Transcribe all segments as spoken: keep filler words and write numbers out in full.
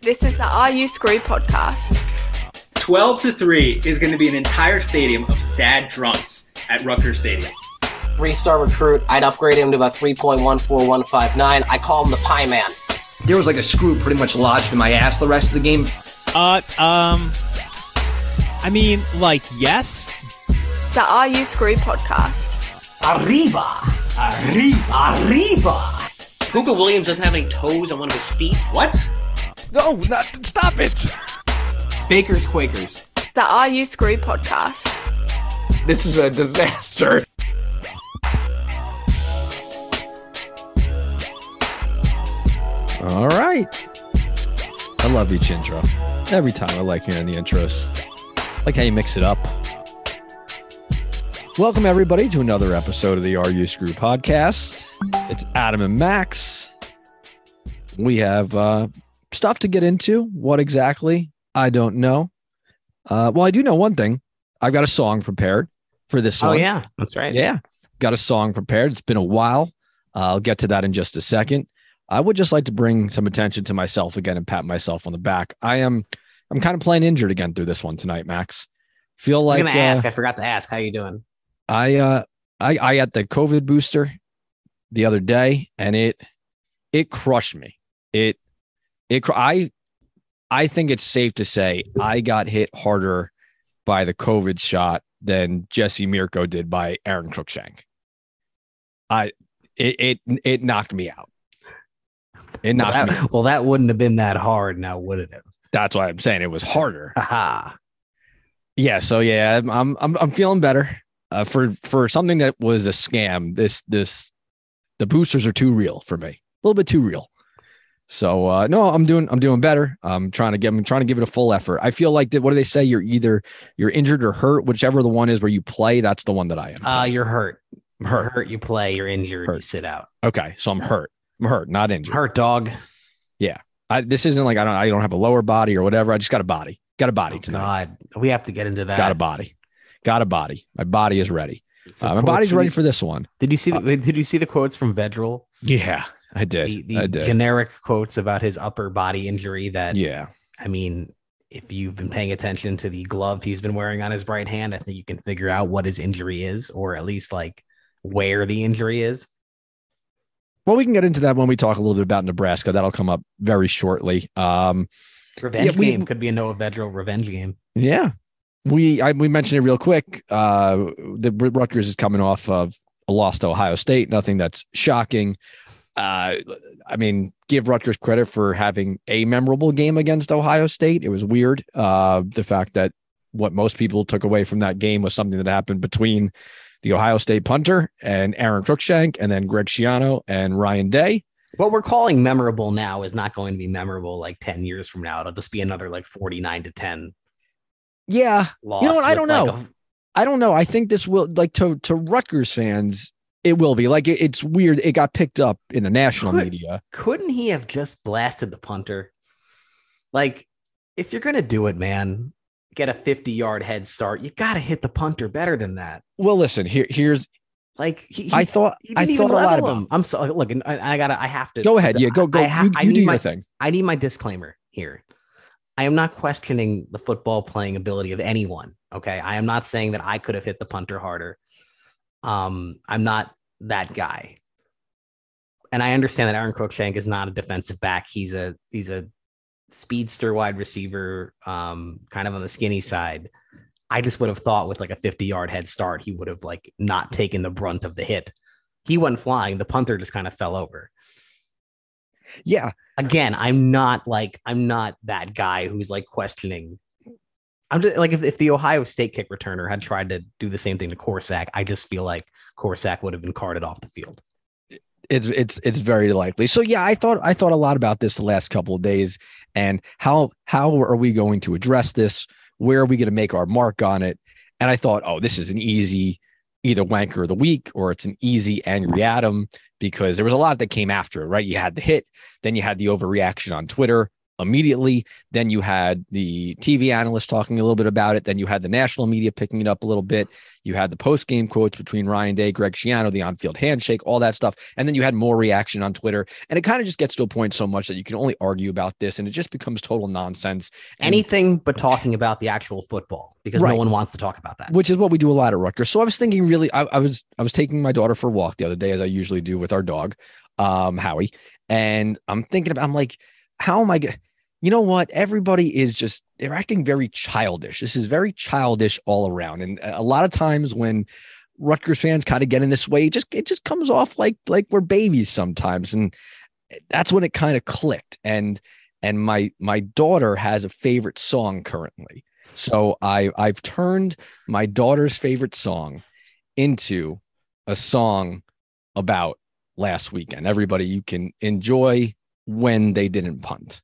This is the Are You Screwed podcast. twelve to three is going to be an entire stadium of sad drunks at Rutgers Stadium. Three-star recruit. I'd upgrade him to about three point one four one five nine. I call him the Pie Man. There was like a screw pretty much lodged in my ass the rest of the game. Uh, um, I mean, like, yes. The Are You Screwed podcast. Arriba! Arriba! Arriba! Puka Williams doesn't have any toes on one of his feet. What? No, not, stop it. Baker's Quakers. The Are You Screwed podcast. This is a disaster. All right. I love each intro. Every time I like hearing the intros. Like how you mix it up. Welcome, everybody, to another episode of the Are You Screwed podcast. It's Adam and Max. We have uh, stuff to get into. What exactly? I don't know. Uh, well, I do know one thing. I've got a song prepared for this Oh, one. yeah, that's right. Yeah. Got a song prepared. It's been a while. Uh, I'll get to that in just a second. I would just like to bring some attention to myself again and pat myself on the back. I am, I'm kind of playing injured again through this one tonight, Max. Feel like I was gonna uh, ask. I forgot to ask. How you doing? I, uh, I, I had the COVID booster the other day, and it, it crushed me. It, it, I, I think it's safe to say I got hit harder by the COVID shot than Jesse Mirko did by Aaron Cruikshank. I, it, it, it knocked me out. It knocked well, me that, well, that wouldn't have been that hard, now would it have? That's why I'm saying it was harder. Aha. Yeah. So yeah, I'm I'm I'm feeling better. Uh, for for something that was a scam. This this the boosters are too real for me. A little bit too real. So uh, no, I'm doing I'm doing better. I'm trying to get I'm trying to give it a full effort. I feel like that. What do they say? You're either you're injured or hurt. Whichever the one is where you play, that's the one that I am. Uh, you're hurt. I'm You're hurt. hurt. You play. You're injured. Hurt. You sit out. Okay, so I'm hurt. I'm hurt, not injured. Hurt, dog. I, this isn't like I don't I don't have a lower body or whatever. I just got a body. Got a body Oh, tonight. God, we have to get into that. Got a body. Got a body. My body is ready. So Uh, my quotes body's from ready the- for this one. Did you see? The, Uh, did you see the quotes from Vedral? Yeah, I did. The, the I did. generic quotes about his upper body injury. That Yeah. I mean, if you've been paying attention to the glove he's been wearing on his right hand, I think you can figure out what his injury is, or at least like where the injury is. Well, we can get into that when we talk a little bit about Nebraska. That'll come up very shortly. Um, Revenge Yeah, we- game could be a Noah Vedral revenge game. yeah, we I, we mentioned it real quick. Uh, the Rutgers is coming off of a loss to Ohio State. Nothing that's shocking. Uh, I mean, give Rutgers credit for having a memorable game against Ohio State. It was weird. Uh, the fact that what most people took away from that game was something that happened between the Ohio State punter and Aaron Cruikshank, and then Greg Schiano and Ryan Day. What we're calling memorable now is not going to be memorable like ten years from now. It'll just be another like forty-nine to ten Yeah. loss. You know what? I with, don't like, know. a- I don't know. I think this will, like, to, to Rutgers fans, it will be like, it, it's weird. It got picked up in the national Could- media. couldn't he have just blasted the punter? Like, if you're going to do it, man, get a fifty yard head start. You got to hit the punter better than that. Well, listen, here, here's, Like, he, he, I thought, he I didn't thought even a lot level about him. I'm sorry. Look, I, I gotta, I have to Go ahead. Yeah, go, go. I ha- you I you need do your my- thing. I need my disclaimer here. I am not questioning the football playing ability of anyone. Okay. I am not saying that I could have hit the punter harder. Um, I'm not that guy. And I understand that Aaron Cruikshank is not a defensive back. He's a he's a speedster wide receiver, um, kind of on the skinny side. I just would have thought with like a fifty yard head start, he would have like not taken the brunt of the hit. He went flying. The punter just kind of fell over. Yeah. Again, I'm not like, I'm not that guy who's like questioning. I'm just like, if, if the Ohio State kick returner had tried to do the same thing to Corsack, I just feel like Corsack would have been carted off the field. It's, it's, it's very likely. So yeah, I thought, I thought a lot about this the last couple of days, and how, how are we going to address this? Where are we going to make our mark on it? And I thought, oh, this is an easy, either wanker of the week, or it's an easy Angry Adam, because there was a lot that came after it, right? You had the hit, then you had the overreaction on Twitter. immediately. Then you had the T V analysts talking a little bit about it. Then you had the national media picking it up a little bit. You had the post-game quotes between Ryan Day, Greg Schiano, the on-field handshake, all that stuff. And then you had more reaction on Twitter. And it kind of just gets to a point so much that you can only argue about this, and it just becomes total nonsense. And, Anything but talking about the actual football, because Right. no one wants to talk about that. which is what we do a lot at Rutgers. So I was thinking really, I, I was I was taking my daughter for a walk the other day, as I usually do with our dog, um, Howie. And I'm thinking about, I'm like, how am I going to, you know what? Everybody is just, they're acting very childish. This is very childish all around. And a lot of times when Rutgers fans kind of get in this way, it just, it just comes off like, like we're babies sometimes. And that's when it kind of clicked. And, and my, my daughter has a favorite song currently. So I, I've turned my daughter's favorite song into a song about last weekend. Everybody, you can enjoy when they didn't punt.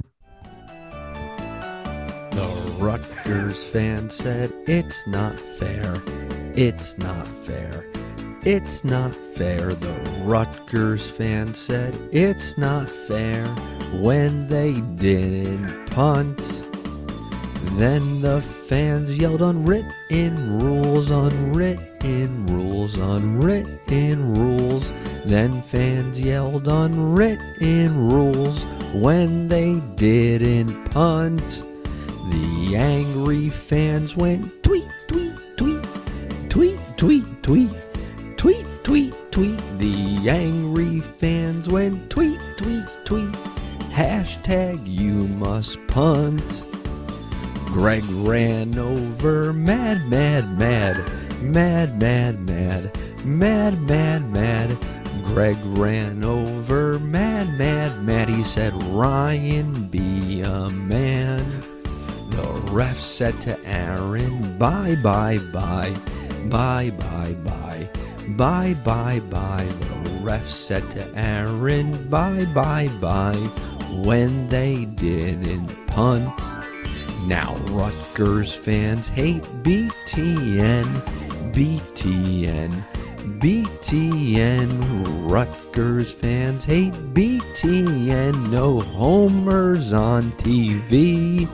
The Rutgers fan said it's not fair. It's not fair. It's not fair. The Rutgers fan said it's not fair when they didn't punt. Then the fans yelled unwritten rules, unwritten rules, unwritten rules. Then fans yelled unwritten rules when they didn't punt. The angry fans went tweet, tweet, tweet, tweet, tweet, tweet, tweet, tweet, tweet. The angry fans went tweet, tweet, tweet. Hashtag you must punt. Greg ran over mad, mad, mad, mad, mad, mad, mad, mad, mad. Greg ran over mad, mad, mad. He said, Ryan, be a man. The ref said to Aaron, bye, bye, bye, bye, bye, bye, bye, bye, bye. The ref said to Aaron, bye, bye, bye, when they didn't punt. Now Rutgers fans hate B T N, B T N, B T N. Rutgers fans hate B T N, no homers on T V.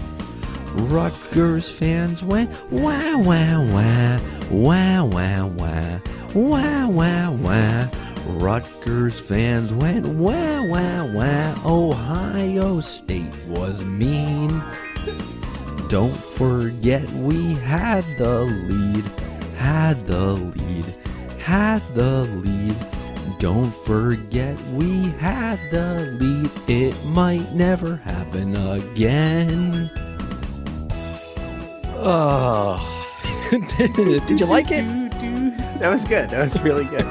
Rutgers fans went wah, wah, wah, wah, wah, wah, wah, wah, wah. Rutgers fans went wah, wah, wah. Ohio State was mean. Don't forget we had the lead, had the lead, had the lead. Don't forget we had the lead. It might never happen again. Oh, did you like it? That was good. That was really good.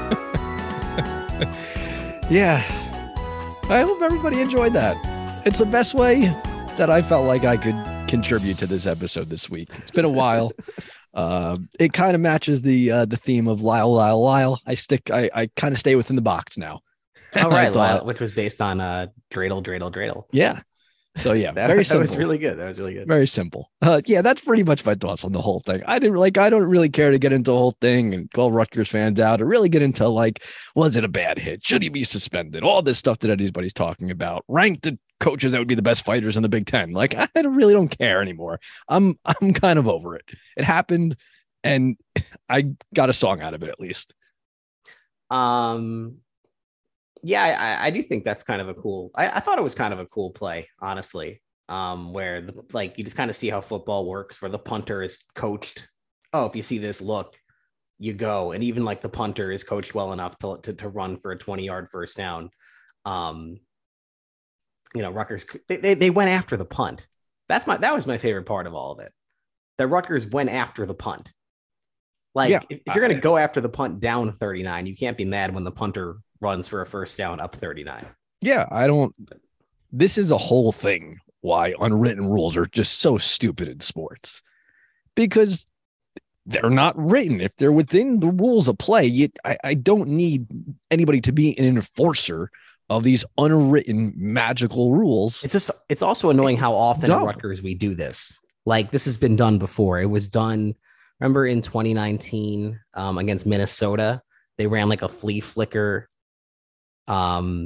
Yeah. I hope everybody enjoyed that. It's the best way that I felt like I could contribute to this episode this week. It's been a while. Uh, it kind of matches the uh, the theme of Lyle, Lyle, Lyle. I stick. I, I kind of stay within the box now. All right, thought- Lyle, which was based on uh, Dreidel, Dreidel, Dreidel. Yeah. So yeah, That, very that simple. was really good. That was really good. Very simple. Uh, yeah, that's pretty much my thoughts on the whole thing. I didn't like. I don't really care to get into the whole thing and call Rutgers fans out, or really get into like, was it a bad hit? Should he be suspended? All this stuff that anybody's talking about. Rank the coaches that would be the best fighters in the Big Ten. Like, I don't- really don't care anymore. I'm I'm kind of over it. It happened, and I got a song out of it at least. Um, yeah, I, I do think that's kind of a cool. I, I thought it was kind of a cool play, honestly. Um, where the like you just kind of see how football works, where the punter is coached. Oh, if you see this look, you go, and even like the punter is coached well enough to to, to run for a twenty yard first down. Um, you know, Rutgers they, they they went after the punt. That's my that was my favorite part of all of it. The Rutgers went after the punt. Like Yeah, if, if you're going to go after the punt down thirty-nine, you can't be mad when the punter runs for a first down up thirty-nine. Yeah, I don't. This is a whole thing why unwritten rules are just so stupid in sports, because they're not written. If they're within the rules of play, you, I, I don't need anybody to be an enforcer of these unwritten magical rules. It's just it's also annoying how often at dumb. Rutgers we do this. Like this has been done before. It was done. Remember in twenty nineteen um, against Minnesota, they ran like a flea flicker. Um,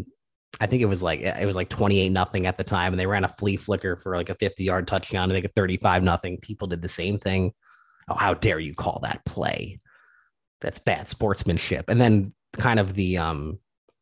I think it was like it was like twenty-eight nothing at the time, and they ran a flea flicker for like a fifty yard touchdown to make it thirty-five nothing. People did the same thing. Oh, how dare you call that play? That's bad sportsmanship. And then kind of the um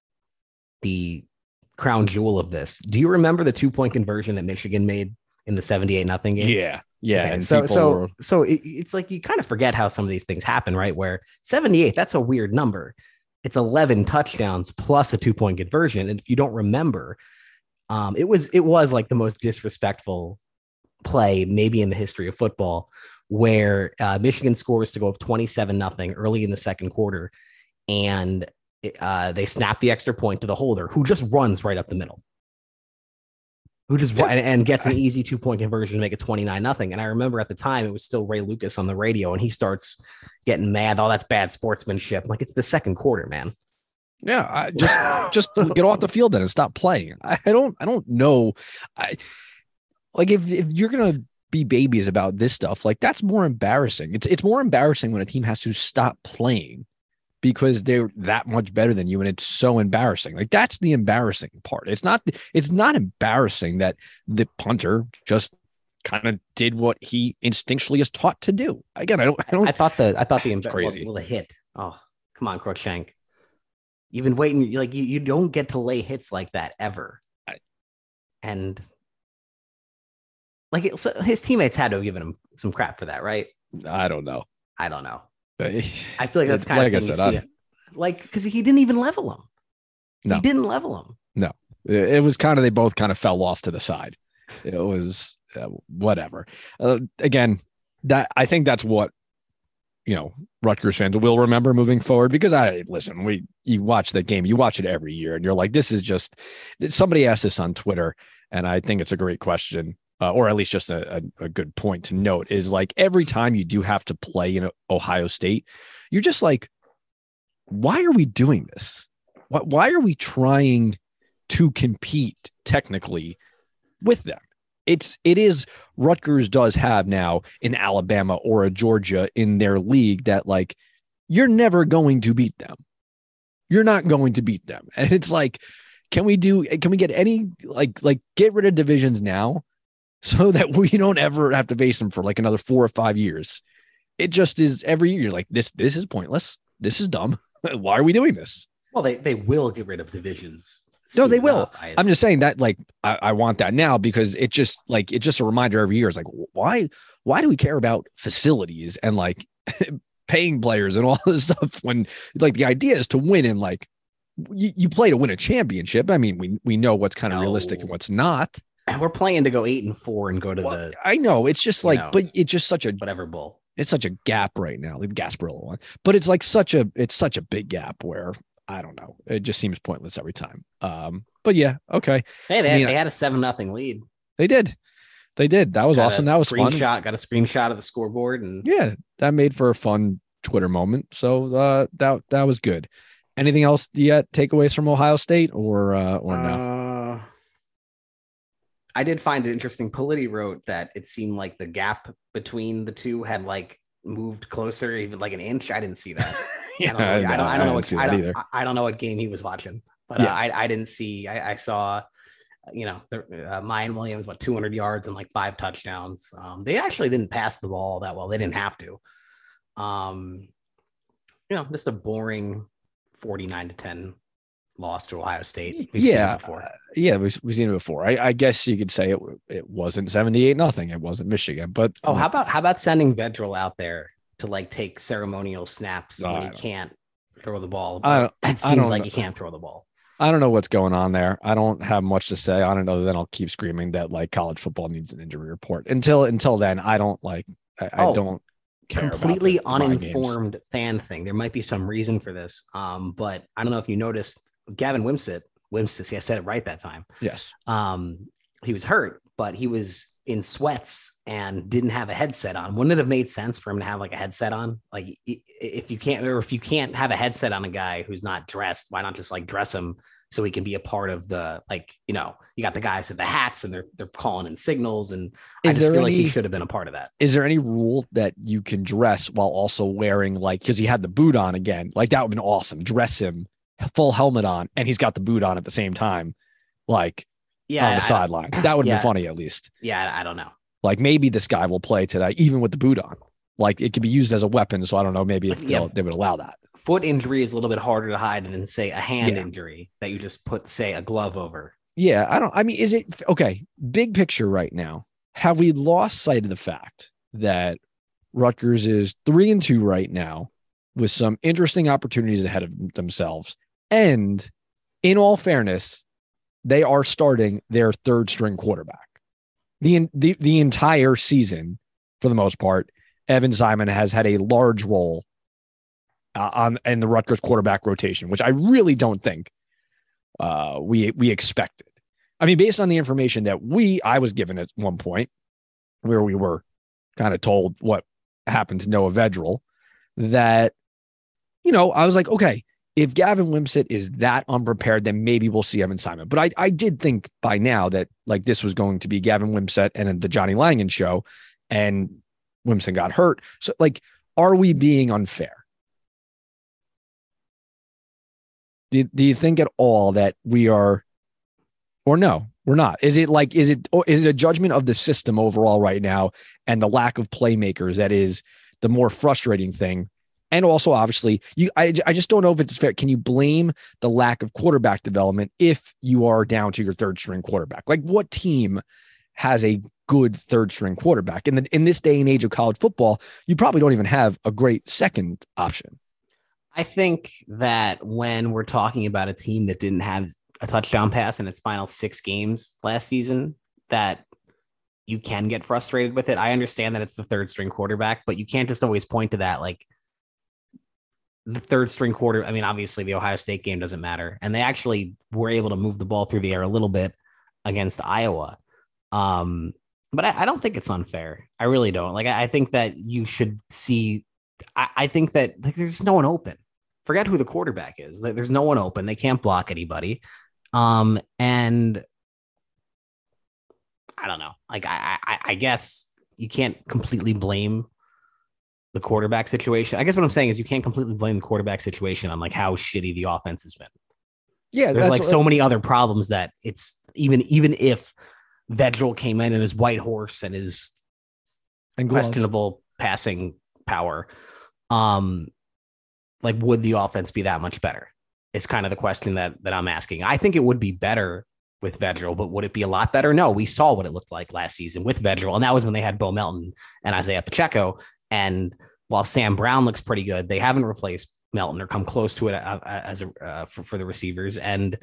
the crown jewel of this. Do you remember the two point conversion that Michigan made in the seventy-eight nothing game? Yeah. Yeah. Okay, And so so were... so it, it's like you kind of forget how some of these things happen, right? Where seventy-eight, that's a weird number. It's eleven touchdowns plus a two point conversion. And if you don't remember, um, it was it was like the most disrespectful play maybe in the history of football, where uh, Michigan scores to go up twenty-seven nothing early in the second quarter, and uh, they snap the extra point to the holder, who just runs right up the middle, who just yeah. and, and gets an easy two point conversion to make it twenty-nine nothing. And I remember at the time it was still Ray Lucas on the radio, and he starts getting mad. Oh, that's bad sportsmanship. I'm like, it's the second quarter, man. Yeah, I just just get off the field then and stop playing. I, I don't I don't know. I like if if you're gonna be babies about this stuff, like that's more embarrassing. It's it's more embarrassing when a team has to stop playing because they're that much better than you, and it's so embarrassing. Like that's the embarrassing part. It's not it's not embarrassing that the punter just kind of did what he instinctually is taught to do. Again, I don't I don't I thought the I thought the embar- crazy. Well, the hit. Oh, come on, Crookshank. You've been waiting, like you, you don't get to lay hits like that ever. And like it, so his teammates had to have given him some crap for that, right? I don't know. I don't know. I feel like that's kind like of I thing said, you I, see. Like, because he didn't even level him. No. He didn't level him. No, it was kind of, they both kind of fell off to the side. It was uh, whatever. Uh, again, that I think that's what, you know, Rutgers fans will remember moving forward, because I listen, we, you watch that game, you watch it every year and you're like, this is just, somebody asked this on Twitter. And I think it's a great question, uh, or at least just a, a, a good point to note, is like every time you do have to play in Ohio State, you're just like, why are we doing this? Why, why are we trying to compete technically with them? It's, it is, Rutgers does have now an Alabama or a Georgia in their league that, like, you're never going to beat them. You're not going to beat them. And it's like, can we do, can we get any, like, like get rid of divisions now so that we don't ever have to face them for like another four or five years? It just is every year. You're like, this, this is pointless. This is dumb. Why are we doing this? Well, they, they will get rid of divisions. No, they will. Up, I'm just saying that, like, I, I want that now, because it just like, it's just a reminder every year. It's like, why, why do we care about facilities and like paying players and all this stuff when, like, the idea is to win, and like you, you play to win a championship. I mean, we, we know what's kind of no. realistic and what's not. We're playing to go eight and four and go to well, the, I know it's just like, know, but it's just such a, whatever bowl. It's such a gap right now. The Gasparilla one, but it's like such a, it's such a big gap where, I don't know. It just seems pointless every time. Um, but yeah, okay. Hey, they, I had, mean, they had a seven nothing lead. They did. They did. That was got awesome. That was fun. Got a screenshot of the scoreboard, and yeah, that made for a fun Twitter moment. So uh, that that was good. Anything else yet? Takeaways from Ohio State, or uh, or no? Uh, I did find it interesting. Politi wrote that it seemed like the gap between the two had like moved closer, even like an inch. I didn't see that. Yeah, I don't know. I, don't, I don't know what I don't, either. I don't know what game he was watching, but yeah. uh, I I didn't see. I, I saw, you know, the, uh, Mayan Williams, what, two hundred yards and like five touchdowns. Um, they actually didn't pass the ball that well. They didn't have to. Um, you know, just a boring forty-nine to ten loss to Ohio State. We've yeah, seen it before. Uh, yeah, we've, we've seen it before. I, I guess you could say it. It wasn't seventy-eight nothing. It wasn't Michigan, but oh, how about how about sending Vedral out there to like take ceremonial snaps no, when he can't throw the ball? I don't, it seems I don't like know. he can't throw the ball. I don't know what's going on there. I don't have much to say on it other than I'll keep screaming that like college football needs an injury report. Until until then, I don't like. I, oh, I don't care. Completely about the, uninformed the fan thing. There might be some reason for this, um, but I don't know if you noticed. Gavin Wimsatt, Wimsatt, see, I said it right that time. Yes. Um, he was hurt, but he was in sweats and didn't have a headset on. Wouldn't it have made sense for him to have like a headset on? Like if you can't, or if you can't have a headset on a guy who's not dressed, why not just like dress him so he can be a part of the, like, you know, you got the guys with the hats and they're, they're calling in signals. And I Is just feel any, like he should have been a part of that. Is there any rule that you can dress while also wearing, like, cause he had the boot on again, like that would have been awesome. Dress him full helmet on and he's got the boot on at the same time, like Yeah, on the I- I sideline. That would have yeah. been funny at least. Yeah, I don't know. Like maybe this guy will play today, even with the boot on. Like it could be used as a weapon. So I don't know. Maybe if Yeah. they'll- they would allow that. Foot injury is a little bit harder to hide than, say, a hand Yeah. injury that you just put, say, a glove over. Yeah, I don't. I mean, is it okay? Big picture right now. Have we lost sight of the fact that Rutgers is three and two right now, with some interesting opportunities ahead of themselves, and in all fairness, they are starting their third string quarterback. The the the entire season, for the most part, Evan Simon has had a large role uh, on in the Rutgers quarterback rotation, which I really don't think uh, we we expected. I mean, based on the information that we I was given at one point, where we were kind of told what happened to Noah Vedral, that, you know, I was like, okay, if Gavin Wimsatt is that unprepared, then maybe we'll see Evan Simon. But I, I did think by now that like this was going to be Gavin Wimsatt and the Johnny Langan show, and Wimsatt got hurt. So like, are we being unfair? Do, do you think at all that we are, or no, we're not? Is it like, is it, or is it a judgment of the system overall right now and the lack of playmakers that is the more frustrating thing? And also, obviously, you, I, I just don't know if it's fair. Can you blame the lack of quarterback development if you are down to your third string quarterback? Like, what team has a good third string quarterback? In the, in this day and age of college football, you probably don't even have a great second option. I think that when we're talking about a team that didn't have a touchdown pass in its final six games last season, that you can get frustrated with it. I understand that it's the third string quarterback, but you can't just always point to that. Like, the third string quarter, I mean, obviously the Ohio State game doesn't matter. And they actually were able to move the ball through the air a little bit against Iowa. Um, but I, I don't think it's unfair. I really don't. Like, I, I think that you should see, I, I think that like, there's no one open. Forget who the quarterback is. Like, there's no one open. They can't block anybody. Um, and I don't know. Like, I, I, I guess you can't completely blame the quarterback situation. I guess what I'm saying is you can't completely blame the quarterback situation on like how shitty the offense has been. Yeah, There's like so many other problems that it's even, even if Vedral came in and his white horse and his and glove. questionable passing power, um, like, would the offense be that much better? It's kind of the question that, that I'm asking. I think it would be better with Vedral, but would it be a lot better? No, we saw what it looked like last season with Vedral. And that was when they had Bo Melton and Isaiah Pacheco. And while Sam Brown looks pretty good, they haven't replaced Melton or come close to it as a, uh, for, for the receivers. And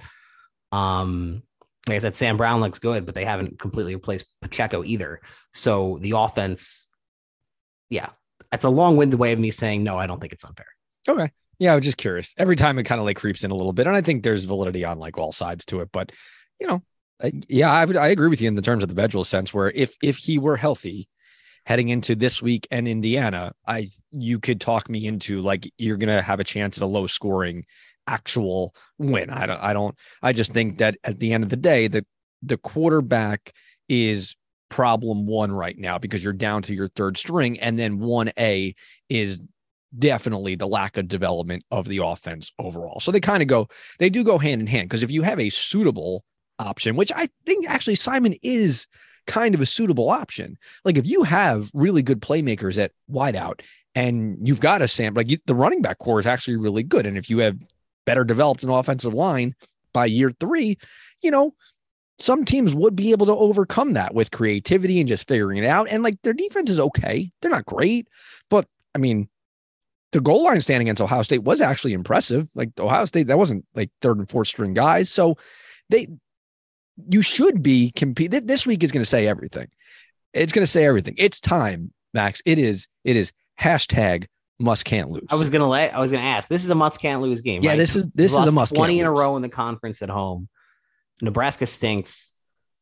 um, like I said, Sam Brown looks good, but they haven't completely replaced Pacheco either. So the offense, yeah, that's a long-winded way of me saying, no, I don't think it's unfair. Okay. Yeah, I was just curious. Every time it kind of like creeps in a little bit, and I think there's validity on like all sides to it. But you know, I, yeah, I would I agree with you in the terms of the Vedral sense, where if if he were healthy heading into this week and Indiana, I you could talk me into like you're gonna have a chance at a low scoring actual win. I don't I don't I just think that at the end of the day, the the quarterback is problem one right now because you're down to your third string, and then one A is definitely the lack of development of the offense overall. So they kind of go, they do go hand in hand, because if you have a suitable option, which I think actually Simon is kind of a suitable option. Like if you have really good playmakers at wideout and you've got a Sam, like you, the running back core is actually really good. And if you have better developed an offensive line by year three, you know, some teams would be able to overcome that with creativity and just figuring it out. And like their defense is okay. They're not great, but I mean, the goal line stand against Ohio State was actually impressive. Like Ohio State, that wasn't like third and fourth string guys. So they, you should be compete. This week is going to say everything. It's going to say everything. It's time, Max. It is, it is hashtag must can't lose. I was going to let, I was going to ask, this is a must can't lose game. Yeah, right? this is, this Lost is a must twenty can't in lose. a row in the conference at home. Nebraska stinks.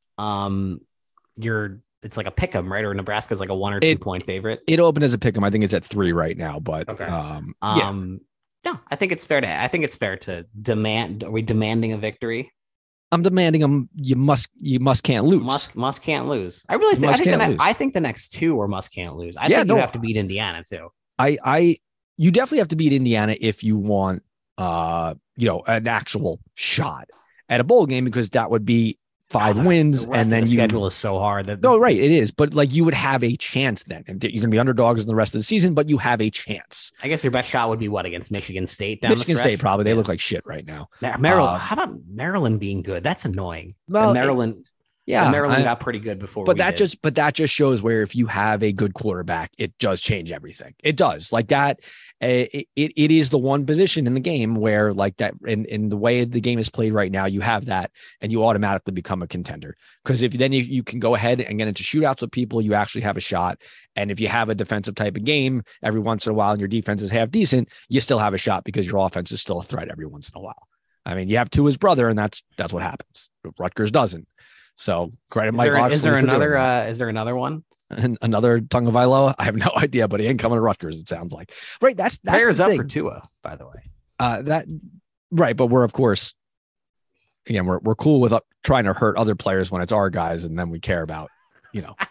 Um, you're, it's like a pick 'em, right? Or Nebraska's like a one or two It- point favorite. It opened as a pick 'em. I think it's at three right now, but Okay. um, yeah, Um, no, I think it's fair to, I think it's fair to demand, are we demanding a victory? I'm demanding them. You must, you must can't lose. Must, must can't lose. I really think, I Must think, the can't ne- lose. I think the next two are must can't lose. I Yeah, think no, you have to beat Indiana too. I, I, you definitely have to beat Indiana if you want uh, you know, an actual shot at a bowl game, because that would be five Oh, wins, the rest and then of the you, schedule is so hard that no, right, it is, but like you would have a chance then, and you're going to be underdogs in the rest of the season, but you have a chance. I guess your best shot would be what, against Michigan State down Michigan the stretch? State probably they Yeah. look like shit right now. Mar- Maryland. Uh, how about Maryland being good? That's annoying. Well, And Maryland. Yeah, and Maryland I- got pretty good before. But we that did. just but that just shows where if you have a good quarterback, it does change everything. It does. Like that, uh, it, it it is the one position in the game where, like that, in, in the way the game is played right now, you have that and you automatically become a contender. Because if then you, you can go ahead and get into shootouts with people, you actually have a shot. And if you have a defensive type of game every once in a while and your defense is half decent, you still have a shot because your offense is still a threat every once in a while. I mean, you have Tua's brother, and that's that's what happens. Rutgers doesn't. So credit Is Mike there, Locksley is there for doing another? that. Uh, is there another one? And another Tagovailoa? I have no idea, but he ain't coming to Rutgers. It sounds like right. That's that's Prayers the up thing. for Tua, by the way. Uh, that right, but we're of course again we're we're cool with uh, trying to hurt other players when it's our guys, and then we care about you know.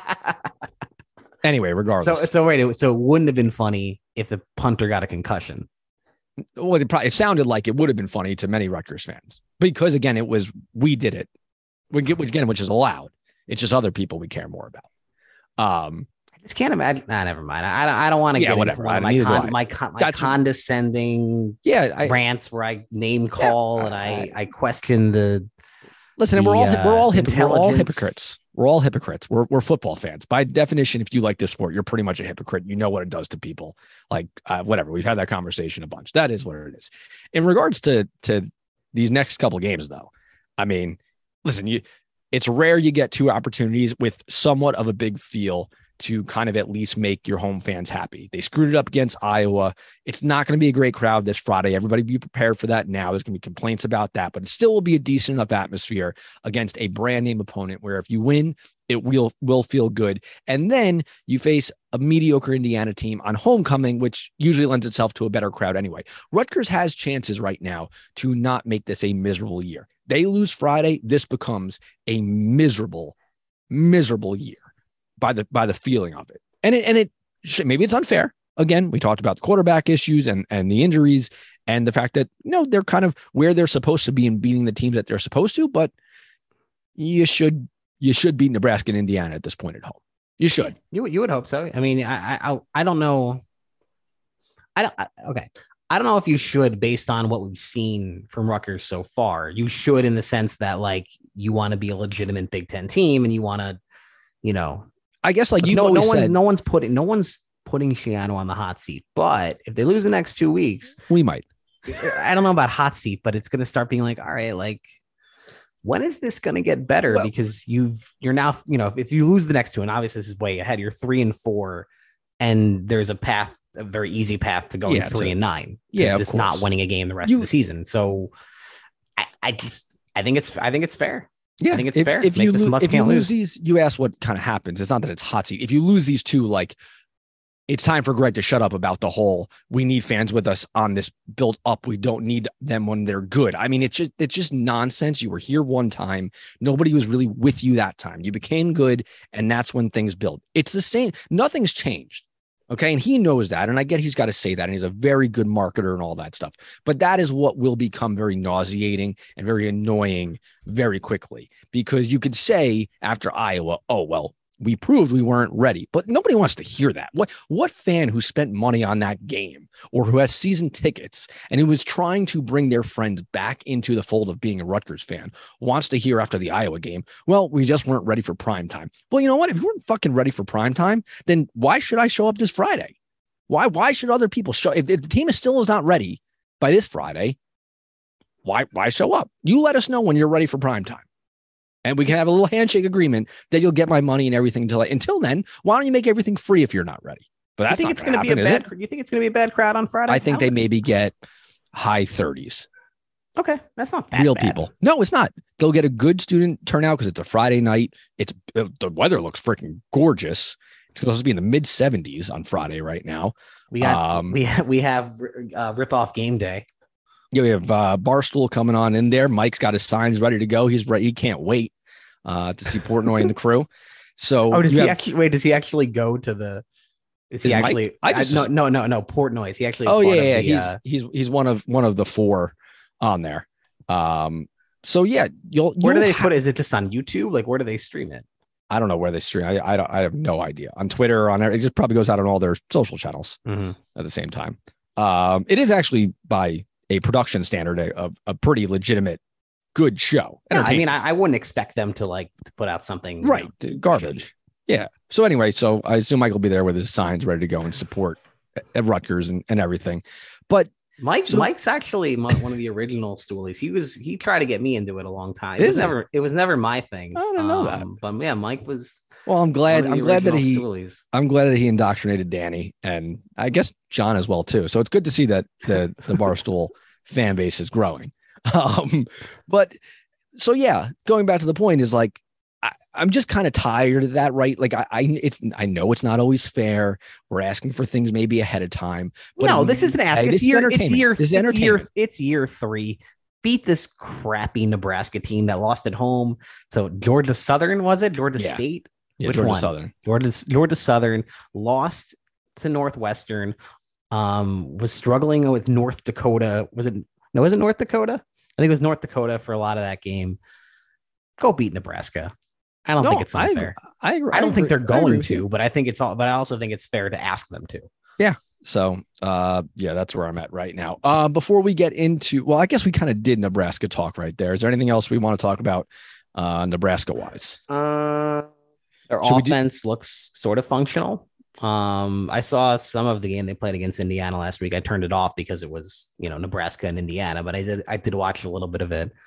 Anyway, regardless, So so wait, it, so it wouldn't have been funny if the punter got a concussion. well, it probably it sounded like it would have been funny to many Rutgers fans because again, it was we did it, we get which again, which is allowed. It's just other people we care more about. Um, I just can't imagine. Nah, never mind. I, I don't. I don't want to Yeah, get whatever. into one of I- my neither do I. con, my, con, my That's- condescending yeah, I, rants where I name call and I I- I question the. Listen, and we're the, all we're all uh, hypocrites. We're all intelligence. hypocrites. We're all hypocrites. We're we're football fans. By definition, if you like this sport, you're pretty much a hypocrite. You know what it does to people. Like uh, whatever. We've had that conversation a bunch. That is what it is. In regards to to these next couple games, though, I mean, listen, you it's rare you get two opportunities with somewhat of a big feel to kind of at least make your home fans happy. They screwed it up against Iowa. It's not going to be a great crowd this Friday. Everybody be prepared for that now. There's going to be complaints about that, but it still will be a decent enough atmosphere against a brand name opponent where if you win, it will, will feel good. And then you face a mediocre Indiana team on homecoming, which usually lends itself to a better crowd anyway. Rutgers has chances right now to not make this a miserable year. They lose Friday. This becomes a miserable, miserable year. By the by the feeling of it, and it and it maybe it's unfair. Again, we talked about the quarterback issues and and the injuries and the fact that you know they're kind of where they're supposed to be and beating the teams that they're supposed to. But you should you should beat Nebraska and Indiana at this point at home. You should. You you would hope so. I mean, I I I don't know. I don't. I, okay. I don't know if you should, based on what we've seen from Rutgers so far. You should, in the sense that like you want to be a legitimate Big Ten team and you want to, you know. I guess like you no, no always one, said, no one's putting, no one's putting Shiano on the hot seat. But if they lose the next two weeks, we might. I don't know about hot seat, but it's going to start being like, all right, like, when is this going to get better? Well, because you've, you're now, you know, if, if you lose the next two, and obviously this is way ahead, you're three and four, and there's a path, a very easy path to going Yeah, three to- and nine. yeah, of just not course. winning a game the rest You- of the season. So I, I just, I think it's, I think it's fair. Yeah, I think it's if, fair. If Make you, this lo- must if you can't lose lose. these, you ask what kind of happens. It's not that it's hot seat. If you lose these two, like it's time for Greg to shut up about the whole we need fans with us on this build up. We don't need them when they're good. I mean, it's just it's just nonsense. You were here one time. Nobody was really with you that time. You became good, and that's when things build. It's the same. Nothing's changed. Okay. And he knows that. And I get he's got to say that. And he's a very good marketer and all that stuff. But that is what will become very nauseating and very annoying very quickly, because you could say after Iowa, oh, well, we proved we weren't ready, but nobody wants to hear that. What, what fan who spent money on that game or who has season tickets and who was trying to bring their friends back into the fold of being a Rutgers fan wants to hear after the Iowa game, well, we just weren't ready for prime time. Well, you know what? If you weren't fucking ready for prime time, then why should I show up this Friday? Why, why should other people show? If, if the team is still is not ready by this Friday, why, why show up? You let us know when you're ready for prime time. And we can have a little handshake agreement that you'll get my money and everything until until then. Why don't you make everything free if you're not ready? But I that's think not it's going to be happen, a is bad. it? You think it's going to be a bad crowd on Friday? I think they don't- maybe get high thirties. Okay, that's not that Real bad. people. No, it's not. They'll get a good student turnout because it's a Friday night. It's uh, the weather looks freaking gorgeous. It's supposed to be in the mid seventies on Friday right now. We got Um, we we have uh, rip off game day. Yeah, we have uh, Barstool coming on in there. Mike's got his signs ready to go. He's ready. He can't wait uh, to see Portnoy and the crew. So Oh, does you he have- actually wait? Does he actually go to the Is he Is Mike- actually? I I just- no, no, no, no. Portnoy's. He actually. Oh part yeah, of yeah. the, He's uh, he's he's one of one of the four on there. Um. So yeah, you'll. where do you'll they ha- put it? Is it just on YouTube? Like, where do they stream it? I don't know where they stream. I I, don't, I have no idea. On Twitter, on it just probably goes out on all their social channels Mm-hmm. at the same time. Um. It is actually by a production standard a, a, a pretty legitimate, good show. Yeah, I Entertaining. mean, I, I wouldn't expect them to like to put out something you right, know, super garbage. Yeah. So anyway, so I assume Mike will be there with his signs ready to go and support at Rutgers and, and everything. But Mike, So- Mike's actually mo- one of the original Stoolies. He was he tried to get me into it a long time. It Is was it? never it was never my thing. I didn't know that. Um, But yeah, Mike was. well, I'm glad. one of I'm the glad that original he. Stoolies. I'm glad that he indoctrinated Danny and I guess John as well too. So it's good to see that the the Barstool fan base is growing. Um, but so yeah, going back to the point is like I, I'm just kind of tired of that, right? Like I, I it's I know it's not always fair. We're asking for things maybe ahead of time. But No, this isn't asking. Hey, It's this is year. It's entertainment. year. This is It's year. entertainment. It's year three. Beat this crappy Nebraska team that lost at home. So Georgia Southern was it? Georgia Yeah. State. Yeah, Which Georgia one? Southern. Georgia Georgia Southern lost to Northwestern. Um, was struggling with North Dakota. Was it no? Was it North Dakota? I think it was North Dakota for a lot of that game. Go beat Nebraska. I don't No, think it's I unfair. I, agree. I, don't think agree. they're I agree going with you. to, but I think it's all. But I also think it's fair to ask them to. So, uh, yeah, that's where I'm at right now. Uh, before we get into, well, I guess we kind of did Nebraska talk right there. Is there anything else we want to talk about, uh, Nebraska wise? Uh, their Should we do- offense looks sort of functional. Um, I saw some of the game they played against Indiana last week. I turned it off because it was, you know, Nebraska and Indiana, but I did I did watch a little bit of it.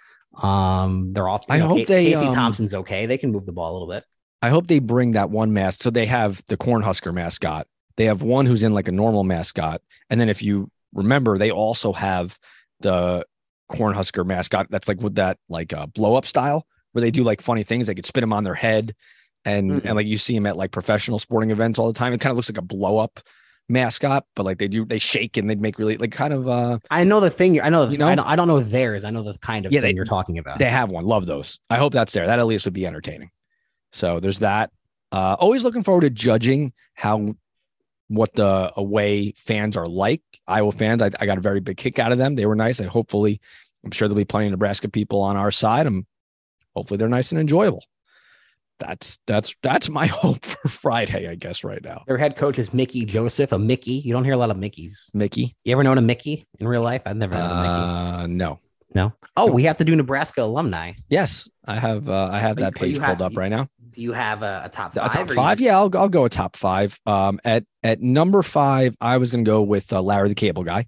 Um, they're off. I you know, hope Ca- they, Casey um, Thompson's okay. They can move the ball a little bit. I hope they bring that one mask. So they have the Cornhusker mascot. They have one who's in like a normal mascot, and then if you remember, they also have the Cornhusker mascot that's like with that like uh, blow up style where they do like funny things. They could spin them on their head, and Mhm. and like you see them at like professional sporting events all the time. It kind of looks like a blow up mascot, but like they do they shake and they make really like kind of uh I know the thing. I know. The, You know? I, don't, I don't know theirs. I know the kind of Yeah, thing they- you're talking about. they have one. Love those. I hope that's there. That at least would be entertaining. So there's that. Uh, always looking forward to judging how what the away fans are like. Iowa fans, I, I got a very big kick out of them. They were nice. I hopefully, I'm sure there'll be plenty of Nebraska people on our side. I'm hopefully they're nice and enjoyable. That's that's that's my hope for Friday, I guess, right now. Their head coach is Mickey Joseph, a Mickey. You don't hear a lot of Mickeys. Mickey, You ever known a Mickey in real life? I've never known a Mickey. uh, no, No. Oh, we have to do Nebraska alumni. yes, I have uh, I have Are you- that are you page ha- pulled up right now. Do you have a, a top A five? top or you five? just- Yeah, I'll, I'll go a top five. Um, at at number five, I was going to go with uh, Larry the Cable Guy.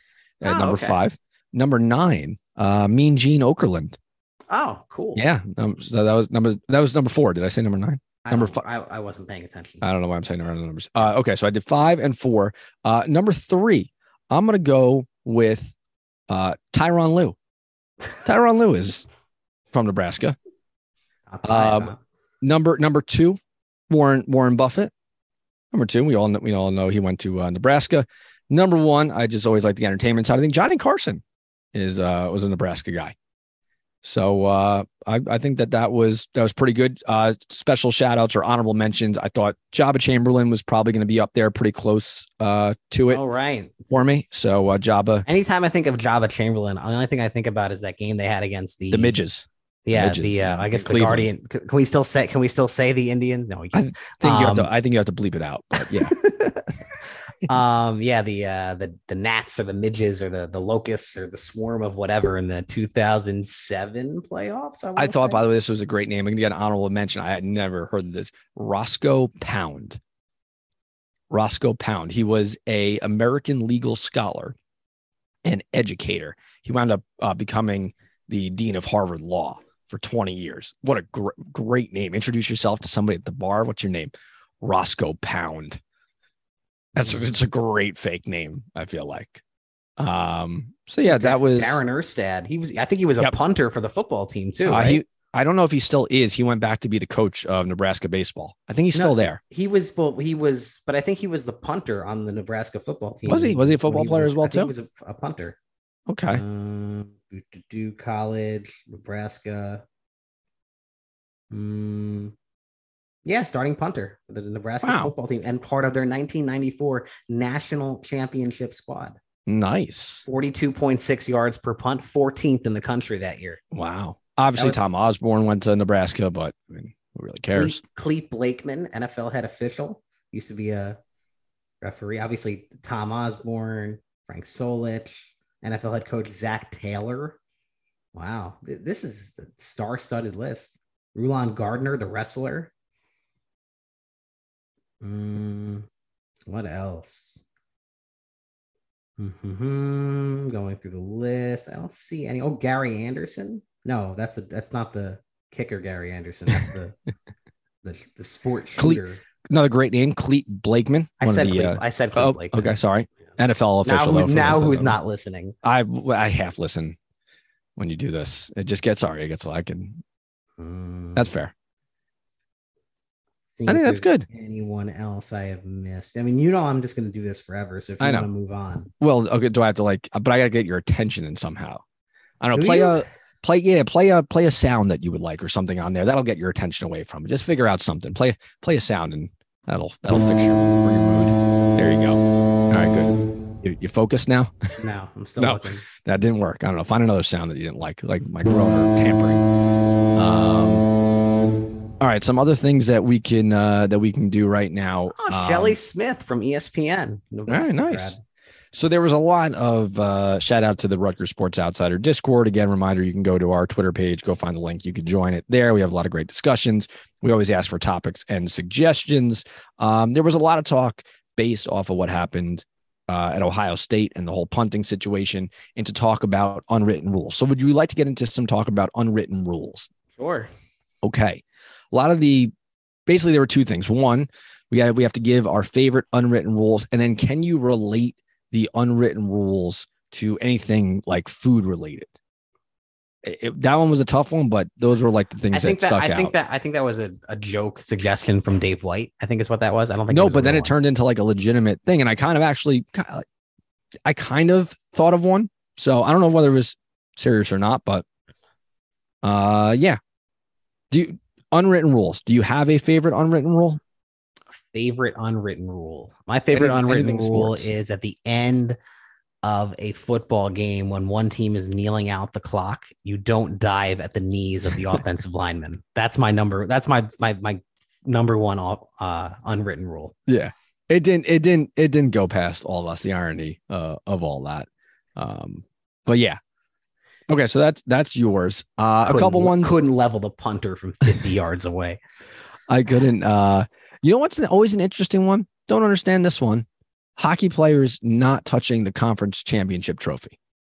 At Oh, number okay. five, number nine, uh, Mean Gene Okerlund. Oh, cool. Yeah, um, so that was number that was number four. Did I say number nine? I number don't- I, I wasn't paying attention. I don't know why I'm saying the random numbers. Uh, okay, so I did five and four. Uh, number three, I'm going to go with uh, Tyronn Lue. Tyronn Lue is from Nebraska. Top five, um, huh? Number number two, Warren Warren Buffett. Number two, we all know, we all know he went to uh, Nebraska. Number one, I just always like the entertainment side. I think Johnny Carson is uh, was a Nebraska guy. So uh, I, I think that that was that was pretty good. Uh, special shout outs or honorable mentions. I thought Jabba Chamberlain was probably going to be up there, pretty close uh, to it All right. for me. So uh, Jabba, Anytime I think of Java Chamberlain, the only thing I think about is that game they had against the the midges. Yeah, midges, the uh, I guess the Cleveland. Guardian. Can can we still say? Can we still say the Indian? No, we I can't. think you have Um, to. I think you have to bleep it out. But yeah, um, yeah, the uh, the the gnats or the midges or the the locusts or the swarm of whatever in the two thousand seven playoffs. I, I wanna thought, say. by the way, this was a great name. I'm going to get an honorable mention. I had never heard of this. Roscoe Pound. Roscoe Pound. He was a American legal scholar and educator. He wound up uh, becoming the dean of Harvard Law for twenty years. What a gr- great name. Introduce yourself to somebody at the bar. What's your name? Roscoe Pound. That's it's a great fake name, I feel like. Um, so yeah, that was Darren Erstad. He was. I think he was a Yep. punter for the football team too. Uh, right? he, I don't know if he still is. He went back to be the coach of Nebraska baseball. I think he's No, still there. He was, well, he was, but I think he was the punter on the Nebraska football team. Was he? Was he a when football was player a- as well, I think too? He was a, a punter. Okay. Um, do, do, do college, Nebraska. Mm, yeah, Yeah, starting punter for the Nebraska Wow. football team and part of their nineteen ninety-four national championship squad. Nice. forty-two point six yards per punt, fourteenth in the country that year. Wow. Obviously, was- Tom Osborne went to Nebraska, but I mean, who really cares? Cleet, Cleet Blakeman, N F L head official, used to be a referee. Obviously, Tom Osborne, Frank Solich, N F L head coach Zach Taylor. Wow, Th- this is a star-studded list. Rulon Gardner, the wrestler. Mm, what else? Mm-hmm. Going through the list, I don't see any. Oh, Gary Anderson. No, that's a that's not the kicker, Gary Anderson. That's the the, the sport Cle- shooter. Another great name, Cleet Blakeman. I one of said the, Cleet, uh, I said Cleet oh, Blakeman. okay, sorry. N F L Now, official. who's, though, for now those that who's don't not know. listening? I I half listen when you do this. It just gets sorry. It gets like, and Mm, that's fair. seeing I think if that's there's good. Anyone else I have missed? I mean, you know, I'm just going to do this forever. So if you I want know. to move on, Well, okay. Do I have to like? But I gotta get your attention in somehow. I don't know. Do Play you? a play. Yeah, play a play a sound that you would like or something on there. That'll get your attention away from it. Just figure out something. Play play a sound and that'll that'll fix your, your mood. There you go. All right, good. You, you focused now? no, I'm still No. looking. That didn't work. I don't know. Find another sound that you didn't like, like my groaner tampering. Um, all right, some other things that we can uh, that we can do right now. Oh, Um, Shelly Smith from E S P N. Nebraska nice. grad. So there was a lot of uh, shout out to the Rutgers Sports Outsider Discord. Again, reminder, you can go to our Twitter page, go find the link. You can join it there. We have a lot of great discussions. We always ask for topics and suggestions. Um, there was a lot of talk based off of what happened uh, at Ohio State and the whole punting situation, and to talk about unwritten rules. So would you like to get into some talk about unwritten rules? Sure. Okay. A lot of the, basically there were two things. One, we got we have to give our favorite unwritten rules. And then can you relate the unwritten rules to anything like food related? It- it- that one was a tough one, but those were like the things I think that, that, stuck I think out. that I think that was a, a joke suggestion from Dave White. I think is what that was. I don't think it No, was a but then real it one. turned into like a legitimate thing. And I kind of actually, I kind of thought of one. So I don't know whether it was serious or not, but uh, yeah. Do you, unwritten rules. Do you have a favorite unwritten rule? favorite unwritten rule. My favorite Anything- unwritten anything rule sports. is at the end of a football game when one team is kneeling out the clock, you don't dive at the knees of the offensive lineman. That's my number. That's my my my number one uh, unwritten rule. Yeah. It didn't, it didn't, it didn't go past all of us, the irony uh, of all that. Um, but yeah. Okay. So that's, that's yours. Uh, a Couldn't- couple ones. couldn't level the punter from fifty yards away. I couldn't, uh, you know, what's an, always an interesting one. Don't understand this one. Hockey players not touching the conference championship trophy.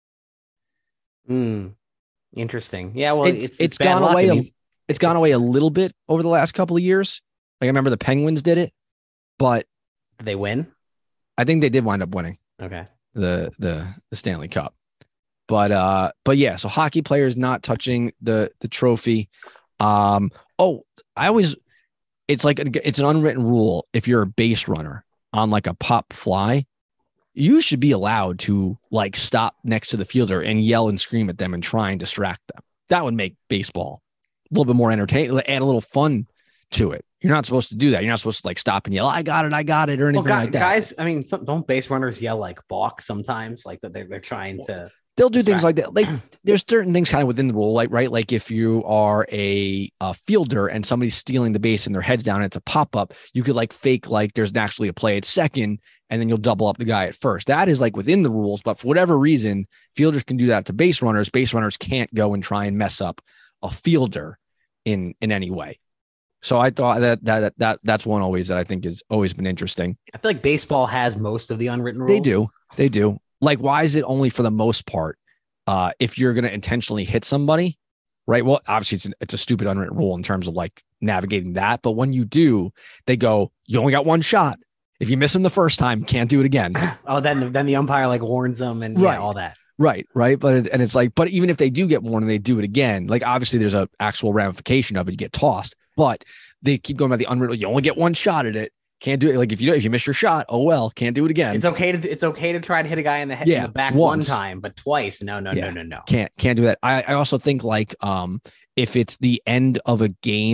Hmm. Interesting. Yeah. Well, It's- it's it's bad gone luck. away It a- means- It's gone It's- away a little bit over the last couple of years. Like I remember the Penguins did it, but Did they win? I think they did wind up winning Okay. the, the, the Stanley Cup. But, uh, but yeah, so hockey players not touching the, the trophy. Um, oh, I always, it's like, a, it's an unwritten rule. If you're a base runner on like a pop fly, you should be allowed to like stop next to the fielder and yell and scream at them and try and distract them. That would make baseball a little bit more entertaining, add a little fun to it. You're not supposed to do that. You're not supposed to like stop and yell, I got it, I got it, or anything Well, gu- like that. guys, I mean, some, don't base runners yell like balk sometimes, like that they're, they're trying to. They'll do things distract. like that. Like there's certain things kind of within the rule, like right, like if you are a, a fielder and somebody's stealing the base and their head's down, and it's a pop up. You could like fake like there's actually a play at second, and then you'll double up the guy at first. That is like within the rules, but for whatever reason, fielders can do that to base runners. Base runners can't go and try and mess up a fielder in in any way. So I thought that that that that's one always that I think has always been interesting. I feel like baseball has most of the unwritten rules. They do. They do. Like, why is it only for the most part uh, if you're going to intentionally hit somebody, right? Well, obviously, it's, an, it's a stupid unwritten rule in terms of like navigating that. But when you do, they go, you only got one shot. If you miss him the first time, can't do it again. Oh, then then the umpire like warns them and Right. yeah, all that. Right. Right. But it, and it's like, but even if they do get warned and they do it again, like obviously there's a actual ramification of it. You get tossed, but they keep going by the unwritten. You only get one shot at it. Can't do it. Like if you if you miss your shot, oh well, can't do it again. It's okay to it's okay to try to hit a guy in the head Yeah, in the back once. one time, but twice, no, no, Yeah. no, no, no. Can't can't do that. I, I also think like um if it's the end of a game,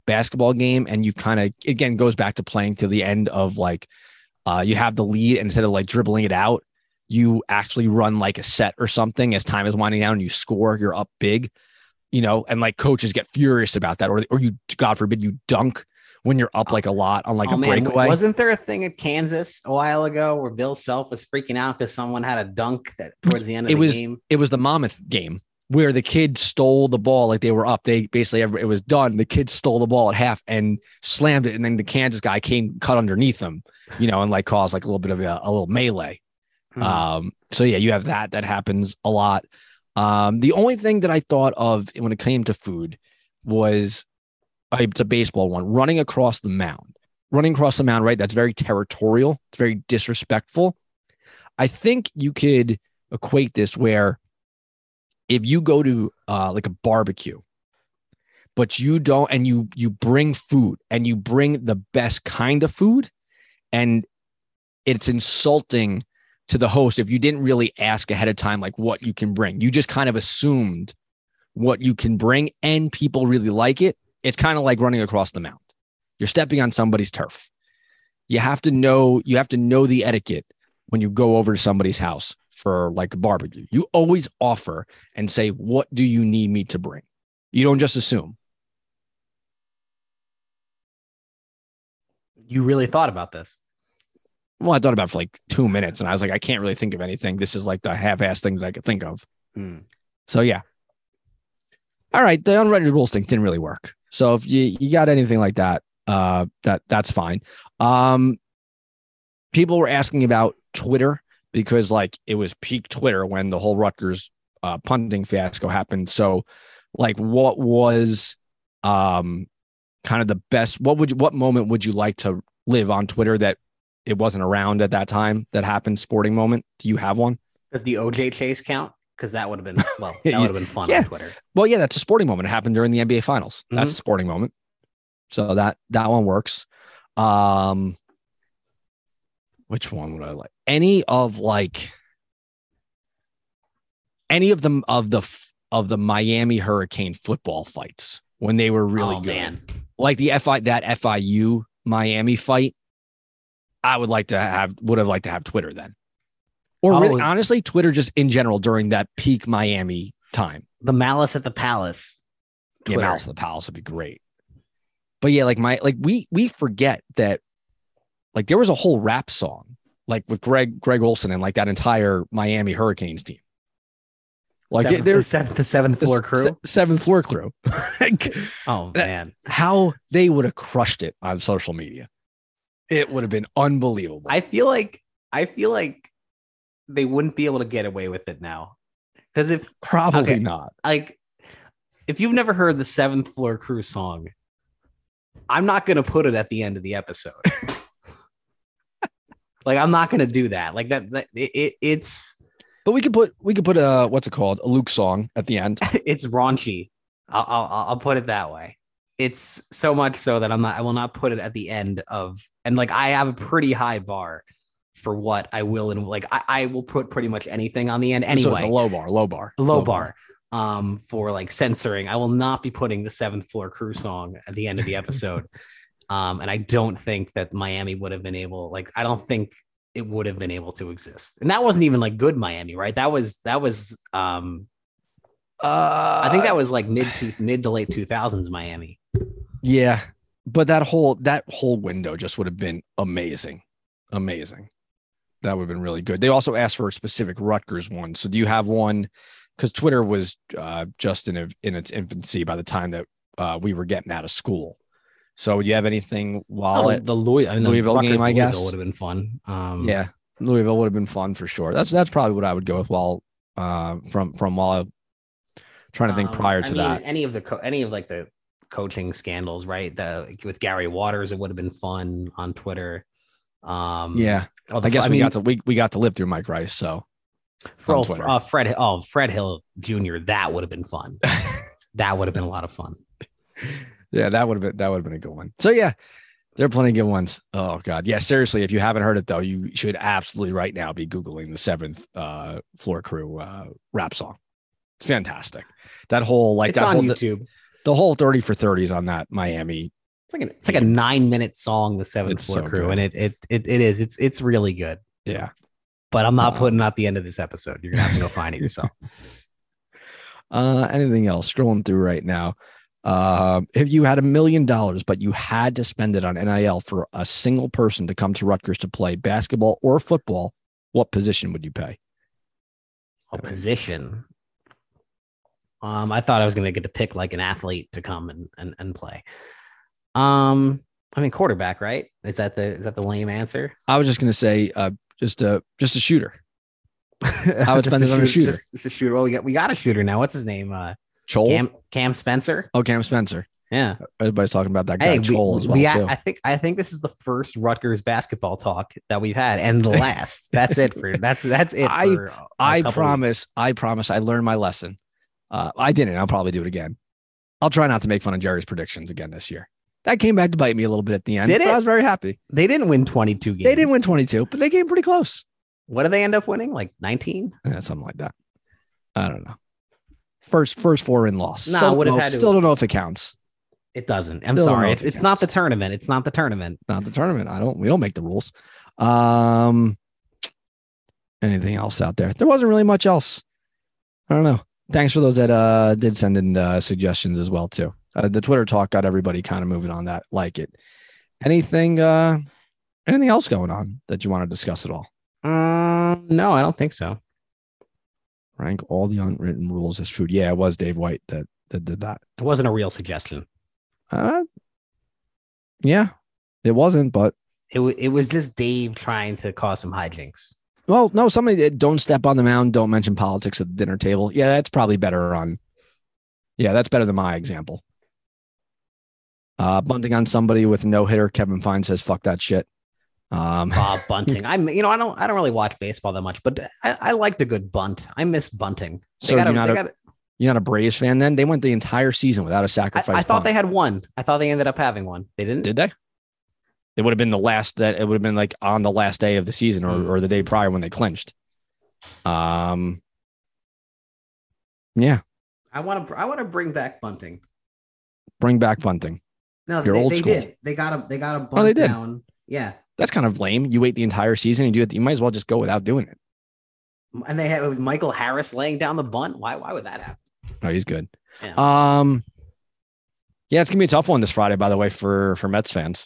basketball game, and you kind of, again, goes back to playing to the end of like, uh, you have the lead, and instead of like dribbling it out, you actually run like a set or something as time is winding down and you score, you're up big, you know, and like coaches get furious about that. Or, or you, God forbid, you dunk when you're up like a lot on like oh, a man. breakaway. Wasn't there a thing at Kansas a while ago where Bill Self was freaking out because someone had a dunk that towards the end of it the was, game? It was the Monmouth game where the kid stole the ball. Like they were up. They basically, it was done. The kid stole the ball at half and slammed it. And then the Kansas guy came, cut underneath him, you know, and like caused like a little bit of a, a little melee. Hmm. Um, so yeah, you have that, that happens a lot. Um, the only thing that I thought of when it came to food was, it's a baseball one, running across the mound, running across the mound, right? That's very territorial. It's very disrespectful. I think you could equate this where if you go to uh, like a barbecue, but you don't, and you, you bring food and you bring the best kind of food, and it's insulting to the host if you didn't really ask ahead of time, like what you can bring. You just kind of assumed what you can bring and people really like it. It's kind of like running across the mound. You're stepping on somebody's turf. You have to know, you have to know the etiquette when you go over to somebody's house for like a barbecue. You always offer and say, what do you need me to bring? You don't just assume. You really thought about this? Well, I thought about it for like two minutes and I was like, I can't really think of anything. This is like the half-ass thing that I could think of. Hmm. So, yeah. All right. The unwritten rules thing didn't really work. So if you, you got anything like that, uh, that that's fine. Um, people were asking about Twitter because like it was peak Twitter when the whole Rutgers uh, punting fiasco happened. So like what was um, kind of the best, what would you, what moment would you like to live on Twitter that it wasn't around at that time that happened, sporting moment? Do you have one? Does the O J chase count? Because that would have been, well, that would have been fun yeah. on Twitter. Well, yeah, that's a sporting moment. It happened during the N B A Finals. That's mm-hmm. a sporting moment. So that that one works. Um, which one would I like? Any of like any of them of the of the Miami Hurricane football fights when they were really oh, good, man. Like the F I that F I U Miami fight. I would like to have would have liked to have Twitter then. Or really, oh, honestly, Twitter just in general during that peak Miami time. The Malice at the Palace. Twitter. Yeah, Malice at the Palace would be great. But yeah, like my like we we forget that like there was a whole rap song like with Greg Greg Olson and like that entire Miami Hurricanes team. Like seventh, there's the seventh, the seventh floor the crew. Se- seventh floor crew. like, oh man, how they would have crushed it on social media. It would have been unbelievable. I feel like I feel like they wouldn't be able to get away with it now. Because if probably okay, not. Like if you've never heard the seventh floor crew song, I'm not gonna put it at the end of the episode. Like I'm not gonna do that. Like that, that it, it it's but we could put we could put a what's it called? A Luke song at the end. It's raunchy. I'll, I'll I'll put it that way. It's so much so that I'm not, I will not put it at the end of, and like, I have a pretty high bar for what I will. And like, I, I will put pretty much anything on the end anyway. So it's a low bar, low bar, low, low bar, bar. Um, for like censoring. I will not be putting the seventh floor crew song at the end of the episode. um, and I don't think that Miami would have been able, like, I don't think it would have been able to exist. And that wasn't even like good Miami, right? That was, that was, um, Uh, I think that was like mid to mid to late two thousands Miami. Yeah, but that whole that whole window just would have been amazing, amazing. That would have been really good. They also asked for a specific Rutgers one. So do you have one? Because Twitter was uh, just in a, in its infancy by the time that uh, we were getting out of school. So do you have anything while oh, it the Louis, I mean, Louisville the game? I guess would have been fun. Um, yeah, Louisville would have been fun for sure. That's that's probably what I would go with. While uh, from from while. I, Trying to think um, prior to I mean, that, any of the co- any of like the coaching scandals, right? The with Gary Waters, it would have been fun on Twitter. Um, yeah, I guess I we mean, got to we, we got to live through Mike Rice. So for oh, uh, Fred, oh Fred Hill Junior, that would have been fun. That would have been a lot of fun. Yeah, that would have been that would have been a good one. So yeah, there are plenty of good ones. Oh God, yeah. Seriously, if you haven't heard it though, you should absolutely right now be googling the seventh uh, floor crew uh, rap song. It's fantastic. That whole like it's that on whole, YouTube. The whole thirty for thirties on that Miami. It's like a, it's like a nine minute song, the seventh It's floor so crew, good. and it, it it it is. It's it's really good. Yeah. But I'm not Uh, putting out the end of this episode. You're gonna have to go find it yourself. Uh, anything else? Scrolling through right now. Um, if you had a million dollars, but you had to spend it on N I L for a single person to come to Rutgers to play basketball or football, what position would you pay? A position. Um, I thought I was gonna get to pick like an athlete to come and and, and play. Um, I mean quarterback, right? Is that the is that the lame answer? I was just gonna say, uh, just a just a shooter. I would spend it on a shooter. Just, just a shooter. Well, we got we got a shooter now. What's his name? Uh, Chol. Cam Cam Spencer. Oh, Cam Spencer. Yeah. Everybody's talking about that guy Hey, Chol we, as well we, too. I think I think this is the first Rutgers basketball talk that we've had, and the last. That's it for that's that's it. I- For a- a I couple promise. I promise. I learned my lesson. Uh, I didn't. I'll probably do it again. I'll try not to make fun of Jerry's predictions again this year. That came back to bite me a little bit at the end. Did but it? I was very happy. weeks. They didn't win twenty-two games. They didn't win twenty-two, but they came pretty close. What did they end up winning? Like nineteen? Yeah, something like that. I don't know. First, first four in loss. Nah, still, would have don't know- had to- still don't know if it counts. It doesn't. I'm Still don't know sorry. if It's it it's not the counts. tournament. It's not the tournament. Not the tournament. I don't. We don't make the rules. Um. Anything else out there? There wasn't really much else. I don't know. Thanks for those that uh did send in uh, suggestions as well too. Uh, the Twitter talk got everybody kind of moving on that. Like it. Anything? uh Anything else going on that you want to discuss at all? Um, no, I don't think so. Rank all the unwritten rules as food. Yeah, it was Dave White that that did that. It wasn't a real suggestion. Uh, yeah, it wasn't, but It w- it was just Dave trying to cause some hijinks. well, no, somebody that don't step on the mound, don't mention politics at the dinner table. Yeah, that's probably better on. Yeah, that's better than my example. Uh, bunting on somebody with no hitter. Kevin Fine says, "Fuck that shit." Um, Bob Bunting. I'm you know I don't I don't really watch baseball that much, but I, I liked a good bunt. I miss bunting. They So got you're a- not they a- got a- you're not a Braves fan then? They went the entire season without a I, sacrifice. I thought bunt. they had one. I thought they ended up having one. They didn't. Did they? It would have been the last that it would have been like on the last day of the season or, Mm. or the day prior when they clinched. Um, yeah, I want to I want to bring back bunting. bring back bunting. No, You're they, old they school. did. They got a they got a bunt Oh, they did. down. Yeah, That's kind of lame. You wait the entire season and you do it. You might as well just go without doing it. and they had it was Michael Harris laying down the bunt. Why why would that happen? Oh, he's good. Yeah. Um, yeah, it's gonna be a tough one this Friday, by the way, for for Mets fans,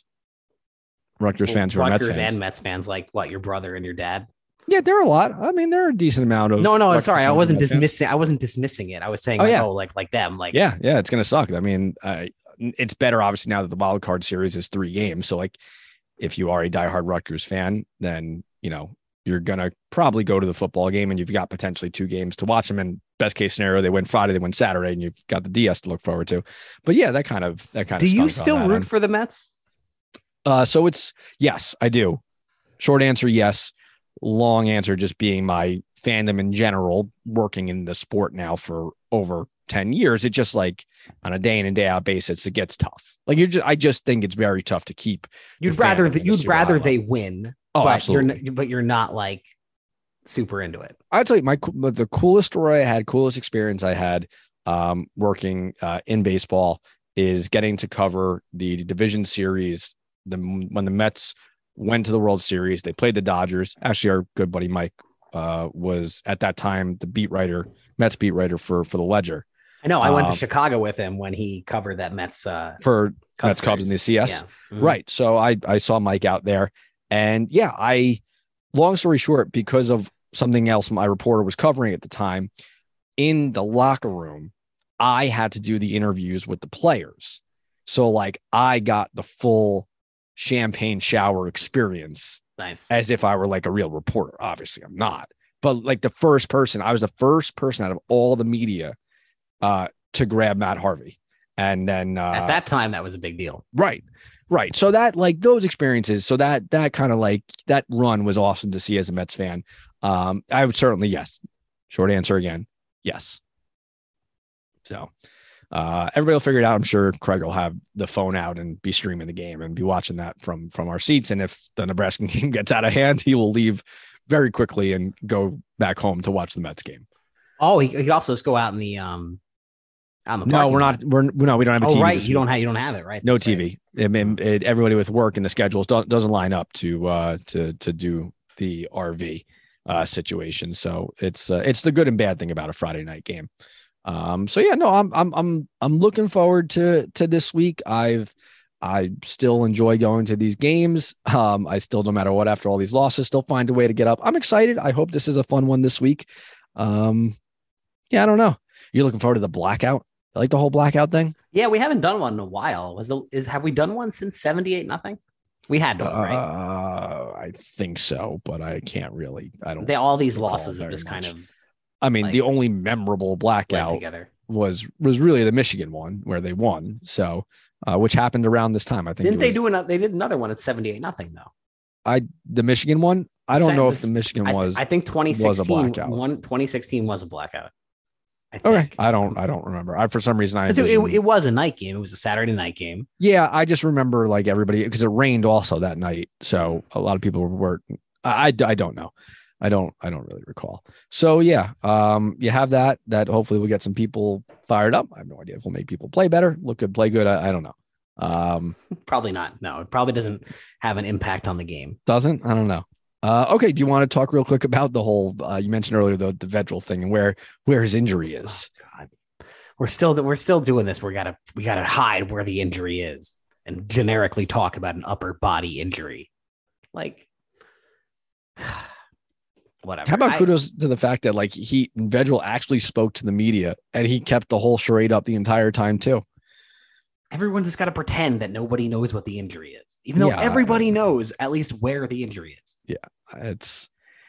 Rutgers fans who are Mets Rutgers fans. and Mets fans, like what your brother and your dad. Yeah, there are a lot. I mean, there are a decent amount of. No, no, I'm Rutgers sorry. I fans and wasn't Mets fans. dismissing. I wasn't dismissing it. I was saying, Oh, like, yeah. oh, like like them, like Yeah, yeah, it's gonna suck. I mean, uh, it's better obviously now that the wild card series is three games. So like, if you are a diehard Rutgers fan, then you know you're gonna probably go to the football game, and you've got potentially two games to watch them. And best case scenario, they win Friday, they win Saturday, and you've got the D S to look forward to. But yeah, that kind of that kind Do of. you stunk on still that root end. for the Mets? Uh, so it's yes, I do. Short answer, yes. Long answer, just being my fandom in general, working in the sport now for over ten years. It just like on a day in and day out basis, it gets tough. Like you're just, I just think it's very tough to keep. You'd the rather fandom that at a you'd super rather high they level. win. Oh, but absolutely. You're, n- but you're not like super into it. I'll tell you my coo- the coolest story I had, coolest experience I had um, working uh, in baseball is getting to cover the division series. The when the Mets went to the World Series, they played the Dodgers. Actually, our good buddy Mike uh, was at that time the beat writer, Mets beat writer for for the Ledger I know. I went to Um, Chicago with him when he covered that Mets. Uh, for Cubs Mets Cubs in the C S. Yeah. Mhm. Right. So I I saw Mike out there, and yeah, I. Long story short, because of something else my reporter was covering at the time, in the locker room, I had to do the interviews with the players. So like I got the full champagne shower experience Nice. as if I were like a real reporter. Obviously, I'm not. But like the first person, I was the first person out of all the media uh, to grab Matt Harvey. And then uh, At that time, that was a big deal. Right. Right. So that like those experiences, so that that kind of like that run was awesome to see as a Mets fan. Um, I would certainly, yes. Short answer again, yes. So uh everybody will figure it out. I'm sure Craig will have the phone out and be streaming the game and be watching that from from our seats. And if the Nebraska game gets out of hand, he will leave very quickly and go back home to watch the Mets game. Oh, he he could also just go out in the um On the No, parking we're lot. not. We're no, we don't have a Oh, T V. right. this You don't week. have you don't have it, right? No That's T right. V. I mean, it, everybody with work and the schedules don't, doesn't line up to uh, to to do the R V uh, situation. So it's uh, it's the good and bad thing about a Friday night game. Um, so yeah, no, I'm I'm I'm I'm looking forward to to this week. I've I still enjoy going to these games. Um, I still, no matter what, after all these losses, still find a way to get up. I'm excited. I hope this is a fun one this week. Um, yeah, I don't know. You're looking forward to the blackout? I like the whole blackout thing. Yeah, we haven't done one in a while. Was the is have we done one since seventy-eight nothing? We had one, right? Uh, I think so, but I can't really. I don't. They all these recall losses have very just kind much. of I mean, like, the only memorable bled blackout together. was was really the Michigan one where they won. So, uh, which happened around this time. I think. Didn't it they was- do another? They did another one at seventy-eight nothing though. I the Michigan one. I don't Same- know if the Michigan I, th- was. I think twenty sixteen was a blackout. One, twenty sixteen was a blackout. I Okay, think. I don't. I don't remember. I for some reason I. 'Cause it, it, envisioned- it was a night game. It was a Saturday night game. Yeah, I just remember like everybody because it rained also that night, so a lot of people were. I, I, I don't know, I don't I don't really recall. So yeah, um, you have that. That hopefully will get some people fired up. I have no idea if we'll make people play better, look good, play good. I, I don't know. Um, Probably not. No, it probably doesn't have an impact on the game. doesn't I don't know. Uh, okay, do you want to talk real quick about the whole uh, you mentioned earlier the the Vedral thing and where where his injury is? Oh, God. We're still we're still doing this. We gotta we gotta hide where the injury is and generically talk about an upper body injury. Like whatever. How about I- kudos to the fact that like he Vedral actually spoke to the media and he kept the whole charade up the entire time too. Everyone just got to pretend that nobody knows what the injury is, even though Yeah. everybody knows at least where the injury is. It's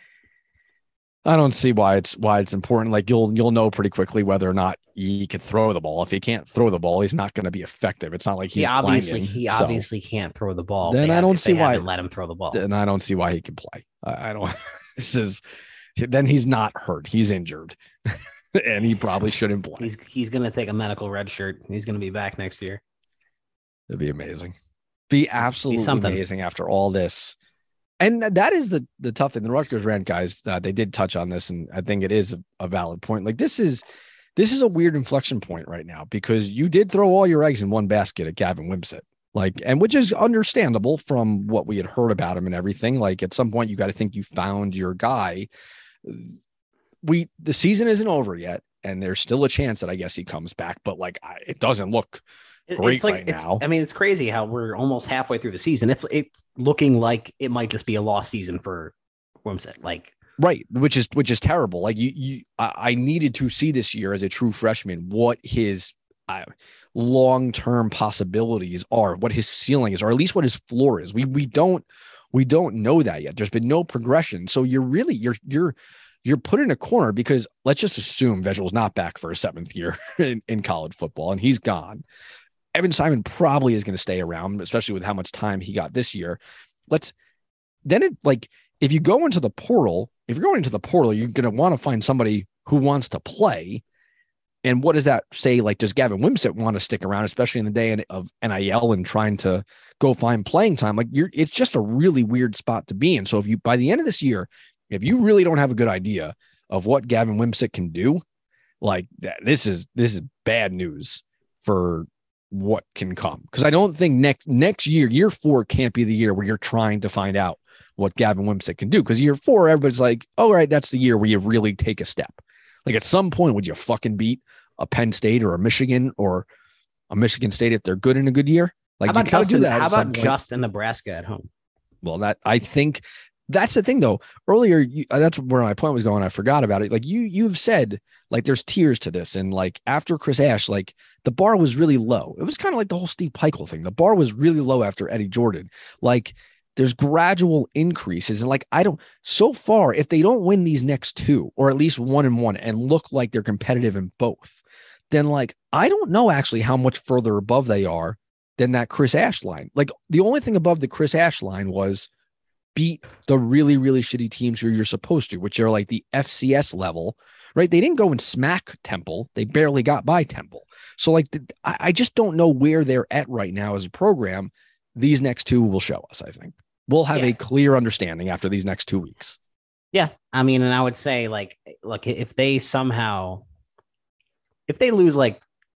I don't see why it's why it's important. Like you'll you'll know pretty quickly whether or not he could throw the ball. If he can't throw the ball, he's not going to be effective. It's not like he's he obviously slanging. he So, obviously can't throw the ball. Then They I have- don't see they why- haven't let him throw the ball. and I don't see why he can play. I, I don't. This is then he's not hurt. He's injured, and he probably shouldn't play. He's he's gonna take a medical red shirt. He's gonna be back next year. It'd be amazing. Be absolutely something. amazing after all this. And that is the the tough thing. The Rutgers rant guys, uh, they did touch on this, and I think it is a, a valid point. Like this is this is a weird inflection point right now because you did throw all your eggs in one basket at Gavin Wimsatt. Like, and which is understandable from what we had heard about him and everything. Like at some point, you got to think you found your guy. We the season isn't over yet, and there's still a chance that I guess he comes back, but like I, it doesn't look It- great it's like right it's. now. I mean, it's crazy how we're almost halfway through the season. It's it's looking like it might just be a lost season for Wimsatt. Like Right, which is which is terrible. Like you, you, I, I needed to see this year as a true freshman what his uh, long-term possibilities are, what his ceiling is, or at least what his floor is. We we don't we don't know that yet. There's been no progression, so you're really you're you're you're put in a corner because let's just assume Vegel's not back for a seventh year in, in college football, and he's gone. Evan Simon probably is going to stay around, especially with how much time he got this year. Let's then it like if you go into the portal. If you're going into the portal, you're going to want to find somebody who wants to play. And what does that say? Like, does Gavin Wimsatt want to stick around, especially in the day of N I L and trying to go find playing time? Like, you're, it's just a really weird spot to be in. So if you, by the end of this year, if you really don't have a good idea of what Gavin Wimsatt can do, like that, this is, this is bad news for what can come. Cause I don't think next, next year, year four can't be the year where you're trying to find out what Gavin Wimsatt can do. Because year four, everybody's like, oh, right, that's the year where you really take a step. Like at some point, would you fucking beat a Penn State or a Michigan or a Michigan State if they're good in a good year? Like, how about you gotta just do in, that how at some about point. just in Nebraska at home? Well, that I think that's the thing, though. Earlier, you, uh, that's where my point was going. I forgot about it. Like you, you've said, like there's tiers to this, and like after Chris Ash, like the bar was really low. It was kind of like the whole Steve Peichel thing. The bar was really low after Eddie Jordan. Like there's gradual increases, and like I don't. So far, if they don't win these next two, or at least one and one, and look like they're competitive in both, then like I don't know actually how much further above they are than that Chris Ash line. Like the only thing above the Chris Ash line was beat the really, really shitty teams who you're supposed to, which are like the F C S level, right? They didn't go and smack Temple. They barely got by Temple. So like, the, I, I just don't know where they're at right now as a program. These next two will show us, I think. We'll have Yeah. a clear understanding after these next two weeks. Yeah, I mean, and I would say like, look, if they somehow, if they lose like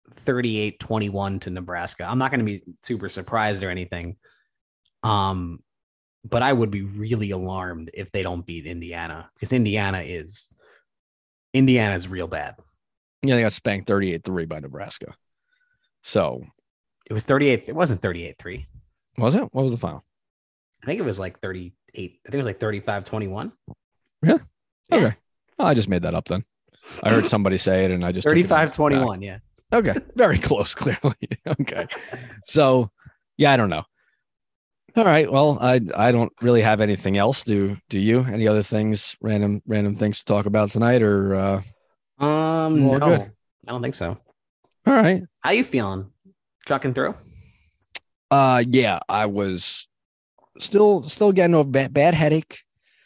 thirty-eight twenty-one to Nebraska. I'm not going to be super surprised or anything. Um, but I would be really alarmed if they don't beat Indiana, because Indiana is Indiana is real bad. Yeah, they got spanked thirty-eight three by Nebraska. So it was thirty-eight. It wasn't thirty-eight three. Was it? What was the final? I think it was like thirty-eight. I think it was like thirty-five twenty-one. Yeah. Yeah. Okay. Oh, I just made that up then. I heard somebody say it and I just took it as thirty-five twenty-one. fact. Yeah. Okay. Very close, clearly. Okay. So yeah, I don't know. All right. Well, I I don't really have anything else. Do do you? Any other things, random random things to talk about tonight, or uh Um, Well, no, good. I don't think so. all right. How you feeling? Trucking through? Uh yeah, I was still still getting a bad, bad headache.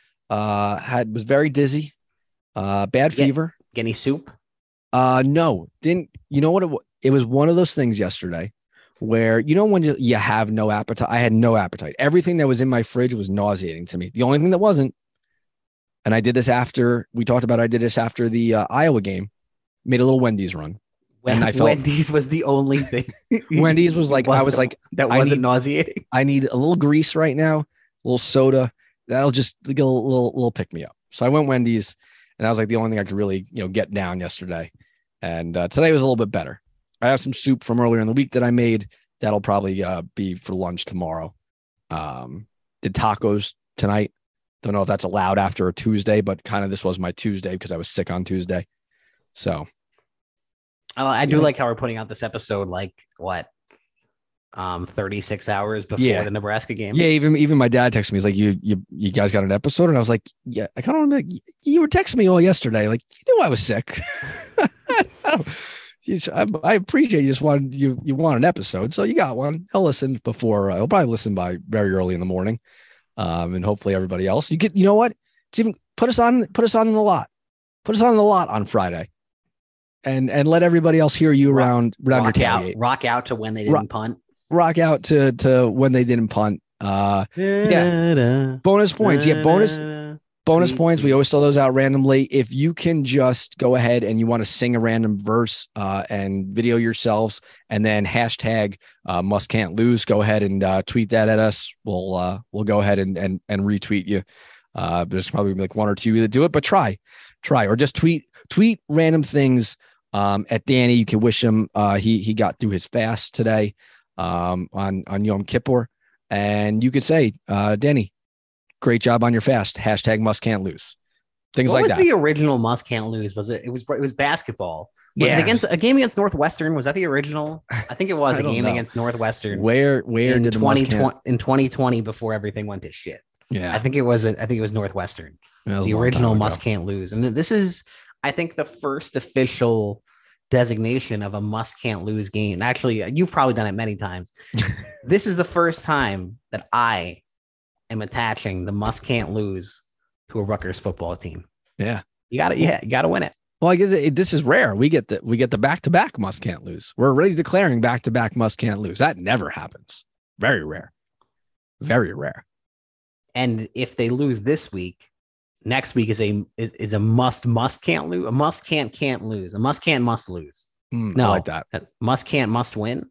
Uh had was very dizzy. Uh bad Yeah. fever. Get any soup? Uh no, didn't you know what it, wa- it was one of those things yesterday where you know when you, you have no appetite. I had no appetite. Everything that was in my fridge was nauseating to me. The only thing that wasn't, and I did this after we talked about it, I did this after the uh, Iowa game, made a little Wendy's run. And I felt- Wendy's was the only thing. Wendy's was like, I was like, that I wasn't need- nauseating. I need a little grease right now, a little soda. That'll just get a little, little pick me up. So I went Wendy's, and that was like the only thing I could really, you know, get down yesterday. And uh, today was a little bit better. I have some soup from earlier in the week that I made. That'll probably uh, be for lunch tomorrow. Um, did tacos tonight. Don't know if that's allowed after a Tuesday, but kind of this was my Tuesday because I was sick on Tuesday. So I, I do Yeah. like how we're putting out this episode like what, um, thirty-six hours before Yeah. the Nebraska game. yeah, even even my dad texted me. He's like, "You you you guys got an episode?" And I was like, "Yeah." I kind of remember like, you were texting me all yesterday. Like you knew I was sick. I, don't, you just- I, I appreciate you just wanted you you want an episode, so you got one. I'll listen before. Uh, I'll probably listen by very early in the morning, um, and hopefully everybody else. You get you know what? It's even put us on put us on in the lot. Put us on in the lot on Friday, and and let everybody else hear you Rock- around around rock your out, tailgate. rock out to when they didn't Rock- punt. Rock out to to when they didn't punt. Uh, Yeah. bonus points. Yeah, bonus bonus Tweet, points. We tweet. always throw those out randomly. If you can just go ahead and you want to sing a random verse uh, and video yourselves, and then hashtag uh, must can't lose, go ahead and uh, tweet that at us. We'll uh, we'll go ahead and and and retweet you. Uh, there's probably like one or two that do it, but try, try, or just tweet tweet random things um, at Danny. You can wish him uh, he he got through his fast today um, on on Yom Kippur, and you could say, uh, Danny, great job on your fast. Hashtag must can't lose. Things What like was that. the original must can't lose? Was it? It was. It was basketball. Was Yeah. it against a game against Northwestern? Was that the original? I think it was I a don't game know. against Northwestern Where where in did the twenty must can't? twenty in twenty twenty before everything went to shit. Yeah, I think it was. A, I think it was Northwestern. that was The a long original time must ago. can't lose, and this is, I think, the first official designation of a must can't lose game. Actually, you've probably done it many times. This is the first time that I am attaching the must can't lose to a Rutgers football team. Yeah. You got to, yeah, you got to win it. Well, I guess it, this is rare. We get the we get the back to back must can't lose. We're already declaring back to back must can't lose. That never happens. Very rare. Very rare. And if they lose this week, next week is a is, is a must must can't lose. A must can't can't lose. A must can't must lose. Mm, No. I like that. A must can't must win.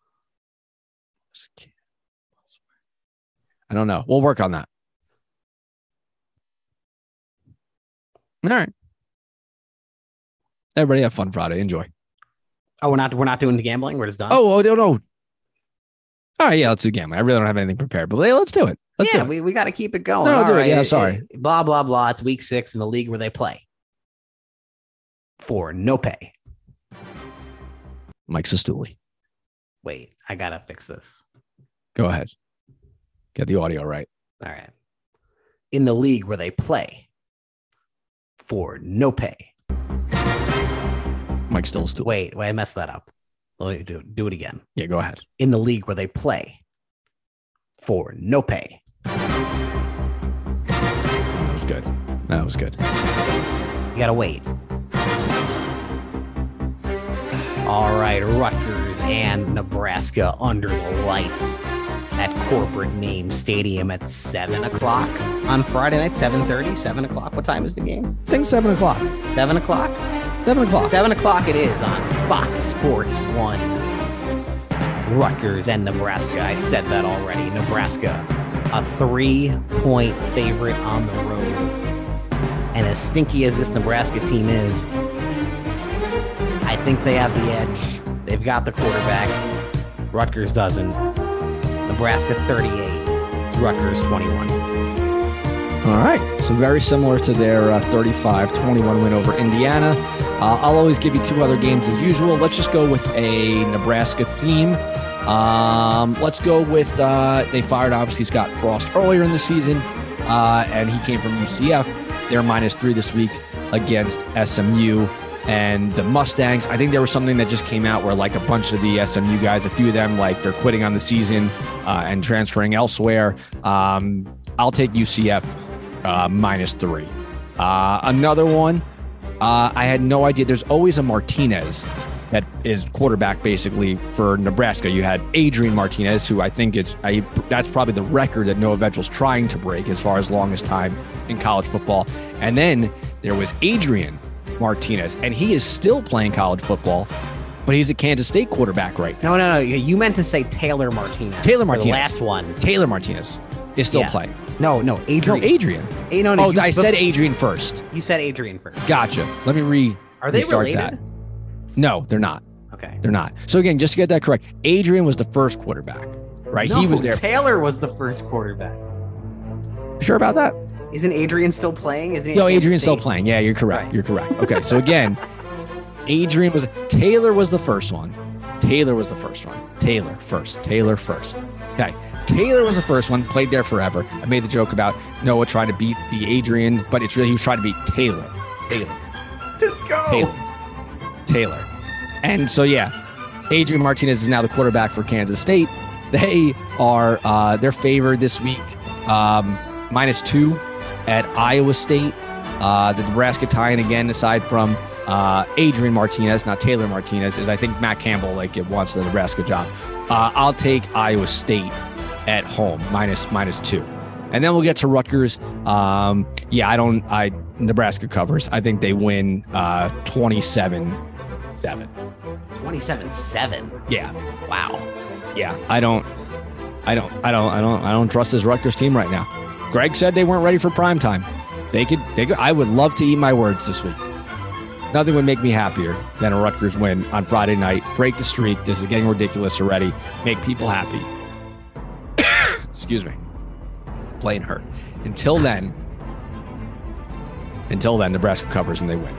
I don't know. We'll work on that. All right. Everybody have fun Friday. Enjoy. Oh, we're not we're not doing the gambling. We're just done. Oh, oh, no, no. All right, yeah, let's do gambling. I really don't have anything prepared, but hey, let's do it. Let's yeah, do it. we, we got to keep it going. No, All do it. right. Yeah, sorry. Blah blah blah. It's week six in the league where they play for no pay. Mike Sestouli. Wait, I gotta fix this. Go ahead. Get the audio right. All right. In the league where they play for no pay. Mike still Stool. Wait, wait, I messed that up. Let me do do it again. Yeah, go ahead. In the league where they play for no pay. That was good. That was good. You gotta wait. All right, Rutgers and Nebraska under the lights at corporate name stadium at seven o'clock on Friday night. seven thirty, seven o'clock. What time is the game? I think seven o'clock. Seven o'clock. Seven o'clock. Seven o'clock it is on Fox Sports One. Rutgers and Nebraska. I said that already. Nebraska, a three-point favorite on the road. And as stinky as this Nebraska team is, I think they have the edge. They've got the quarterback. Rutgers doesn't. Nebraska thirty-eight, Rutgers twenty-one. All right. So very similar to their uh, thirty-five twenty-one win over Indiana. Uh, I'll always give you two other games as usual. Let's just go with a Nebraska theme. Um, let's go with, uh, they fired obviously Scott Frost earlier in the season, uh, and he came from U C F. They're minus three this week against S M U. And the Mustangs, I think there was something that just came out where like a bunch of the S M U guys, a few of them, like they're quitting on the season uh, and transferring elsewhere. Um, I'll take U C F uh, minus three. Uh, another one, uh, I had no idea. There's always a Martinez that is quarterback basically for Nebraska. You had Adrian Martinez, who I think is, I, that's probably the record that Noah Ventral's trying to break as far as longest time in college football. And then there was Adrian Martinez, and he is still playing college football, but he's a Kansas State quarterback right now. No, no, no. You meant to say Taylor Martinez. Taylor Martinez. The last one. Taylor Martinez is still Yeah. playing. No, no, Adrian. No, Adrian. Eh, no, no, Oh, you- I said bef- Adrian first. You said Adrian first. Gotcha. Let me re. Are they restart related? that. No, they're not. Okay. They're not. So again, just to get that correct, Adrian was the first quarterback, right? No, he was there. Taylor was the first quarterback. Sure about that? Isn't Adrian still playing? Isn't he? No, at Kansas Adrian's still State? playing. Yeah, you're correct. Right. You're correct. Okay, so again, Adrian was Taylor was the first one. Taylor was the first one. Taylor first. Taylor first. Okay. Taylor was the first one, played there forever. I made the joke about Noah trying to beat the Adrian, but it's really he was trying to beat Taylor. Taylor. Just go. Taylor. Taylor. And so yeah, Adrian Martinez is now the quarterback for Kansas State. They are uh, they're favored this week, um, minus two at Iowa State. Uh, the Nebraska tie-in again, aside from uh, Adrian Martinez, not Taylor Martinez, is I think Matt Campbell like it wants the Nebraska job. Uh, I'll take Iowa State at home minus minus two, and then we'll get to Rutgers. Um, yeah, I don't. I Nebraska covers. I think they win uh, twenty-seven seven. twenty-seven seven. Yeah. Wow. Yeah. I don't. I don't. I don't. I don't. I don't trust this Rutgers team right now. Greg said they weren't ready for prime time. They could. They could. I would love to eat my words this week. Nothing would make me happier than a Rutgers win on Friday night. Break the streak. This is getting ridiculous already. Make people happy. Excuse me. Plain hurt. Until then. Until then, Nebraska covers and they win.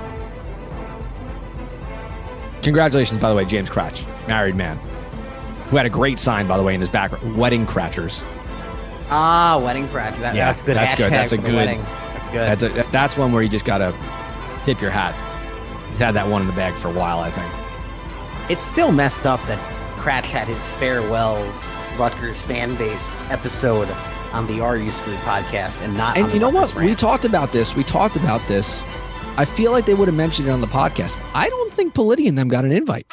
Congratulations, by the way, James Cratch, married man, who had a great sign, by the way, in his background. Wedding Cratchers. Ah, wedding crash. That, Yeah, that's good. that's Hashtag good. That's a for the good- wedding. That's good. That's a, that's one where you just gotta tip your hat. He's had that one in the bag for a while, I think. It's still messed up that Cratch had his farewell Rutgers fan base episode on the Are You Screwed podcast and not on And the you know Rutgers what? We rant. talked about this. We talked about this. I feel like they would have mentioned it on the podcast. I don't think Politi and them got an invite.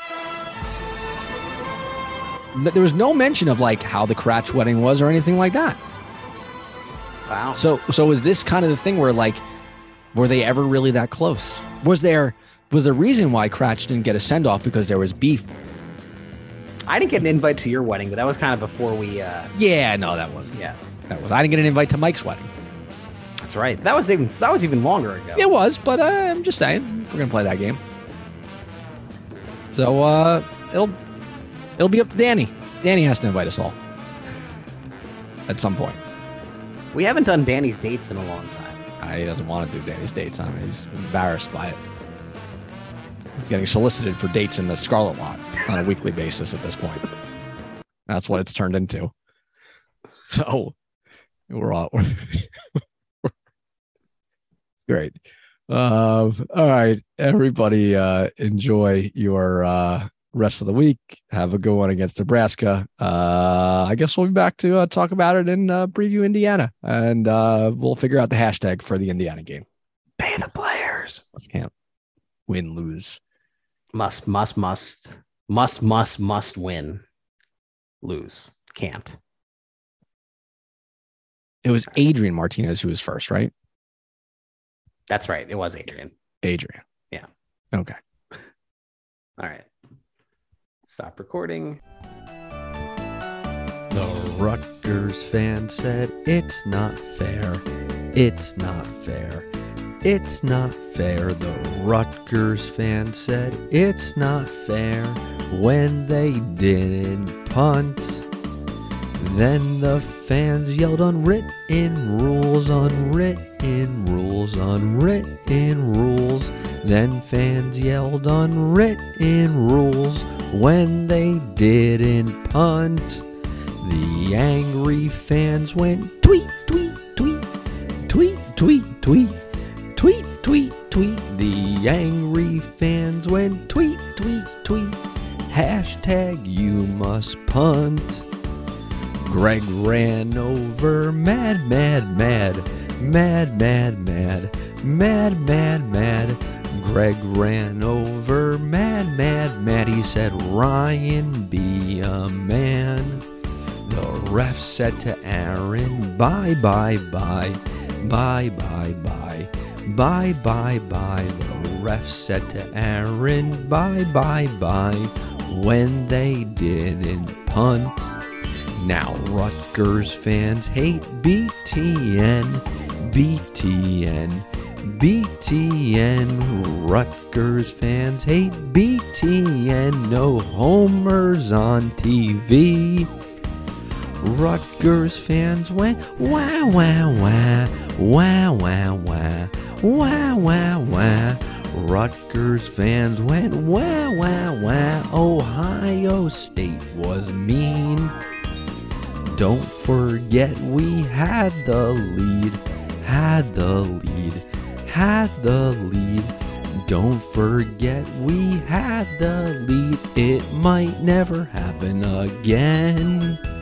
There was no mention of like how the Cratch wedding was or anything like that. Wow. So, so is this kind of the thing where like, were they ever really that close? Was there was the reason why Cratch didn't get a send off because there was beef? I didn't get an invite to your wedding, but that was kind of before we. Uh, Yeah, no, that wasn't. yeah, That was. I didn't get an invite to Mike's wedding. that's right. That was even that was even longer ago. It was, but uh, I'm just saying we're gonna play that game. So uh, it'll it'll be up to Danny. Danny has to invite us all at some point. We haven't done Danny's dates in a long time. Uh, he doesn't want to do Danny's dates on it. He's embarrassed by it. He's getting solicited for dates in the Scarlet Lot on a weekly basis at this point. That's what it's turned into. So we're all great. Uh, all right, everybody, uh, enjoy your uh, rest of the week. Have a good one against Nebraska. Uh, I guess we'll be back to uh, talk about it and uh, preview Indiana, and uh, we'll figure out the hashtag for the Indiana game. Pay the players. Let's can't win, lose. Must, must, must, must, must, must win. Lose. Can't. It was Adrian Martinez who was first, right? That's right. It was Adrian. Adrian. Yeah. Okay. All right. Stop recording. The Rutgers fan said it's not fair. It's not fair. It's not fair. The Rutgers fan said it's not fair when they didn't punt. Then the fans yelled unwritten rules, unwritten rules, unwritten rules. Then fans yelled unwritten rules when they didn't punt. The angry fans went tweet, tweet, tweet, tweet, tweet, tweet, tweet, tweet, tweet. The angry fans went tweet, tweet, tweet. Hashtag you must punt. Greg ran over mad, mad, mad, mad, mad, mad, mad, mad, mad. Greg ran over mad, mad, mad. He said, Ryan, be a man. The ref said to Aaron, bye, bye, bye, bye, bye, bye, bye, bye, bye. The ref said to Aaron, bye, bye, bye, when they didn't punt. Now Rutgers fans hate B T N, B T N, B T N. Rutgers fans hate B T N, no homers on T V. Rutgers fans went wah, wah, wah, wah, wah, wah, wah, wah, wah. Rutgers fans went wah, wah, wah. Ohio State was mean. Don't forget we had the lead, had the lead, had the lead. Don't forget we had the lead. It might never happen again.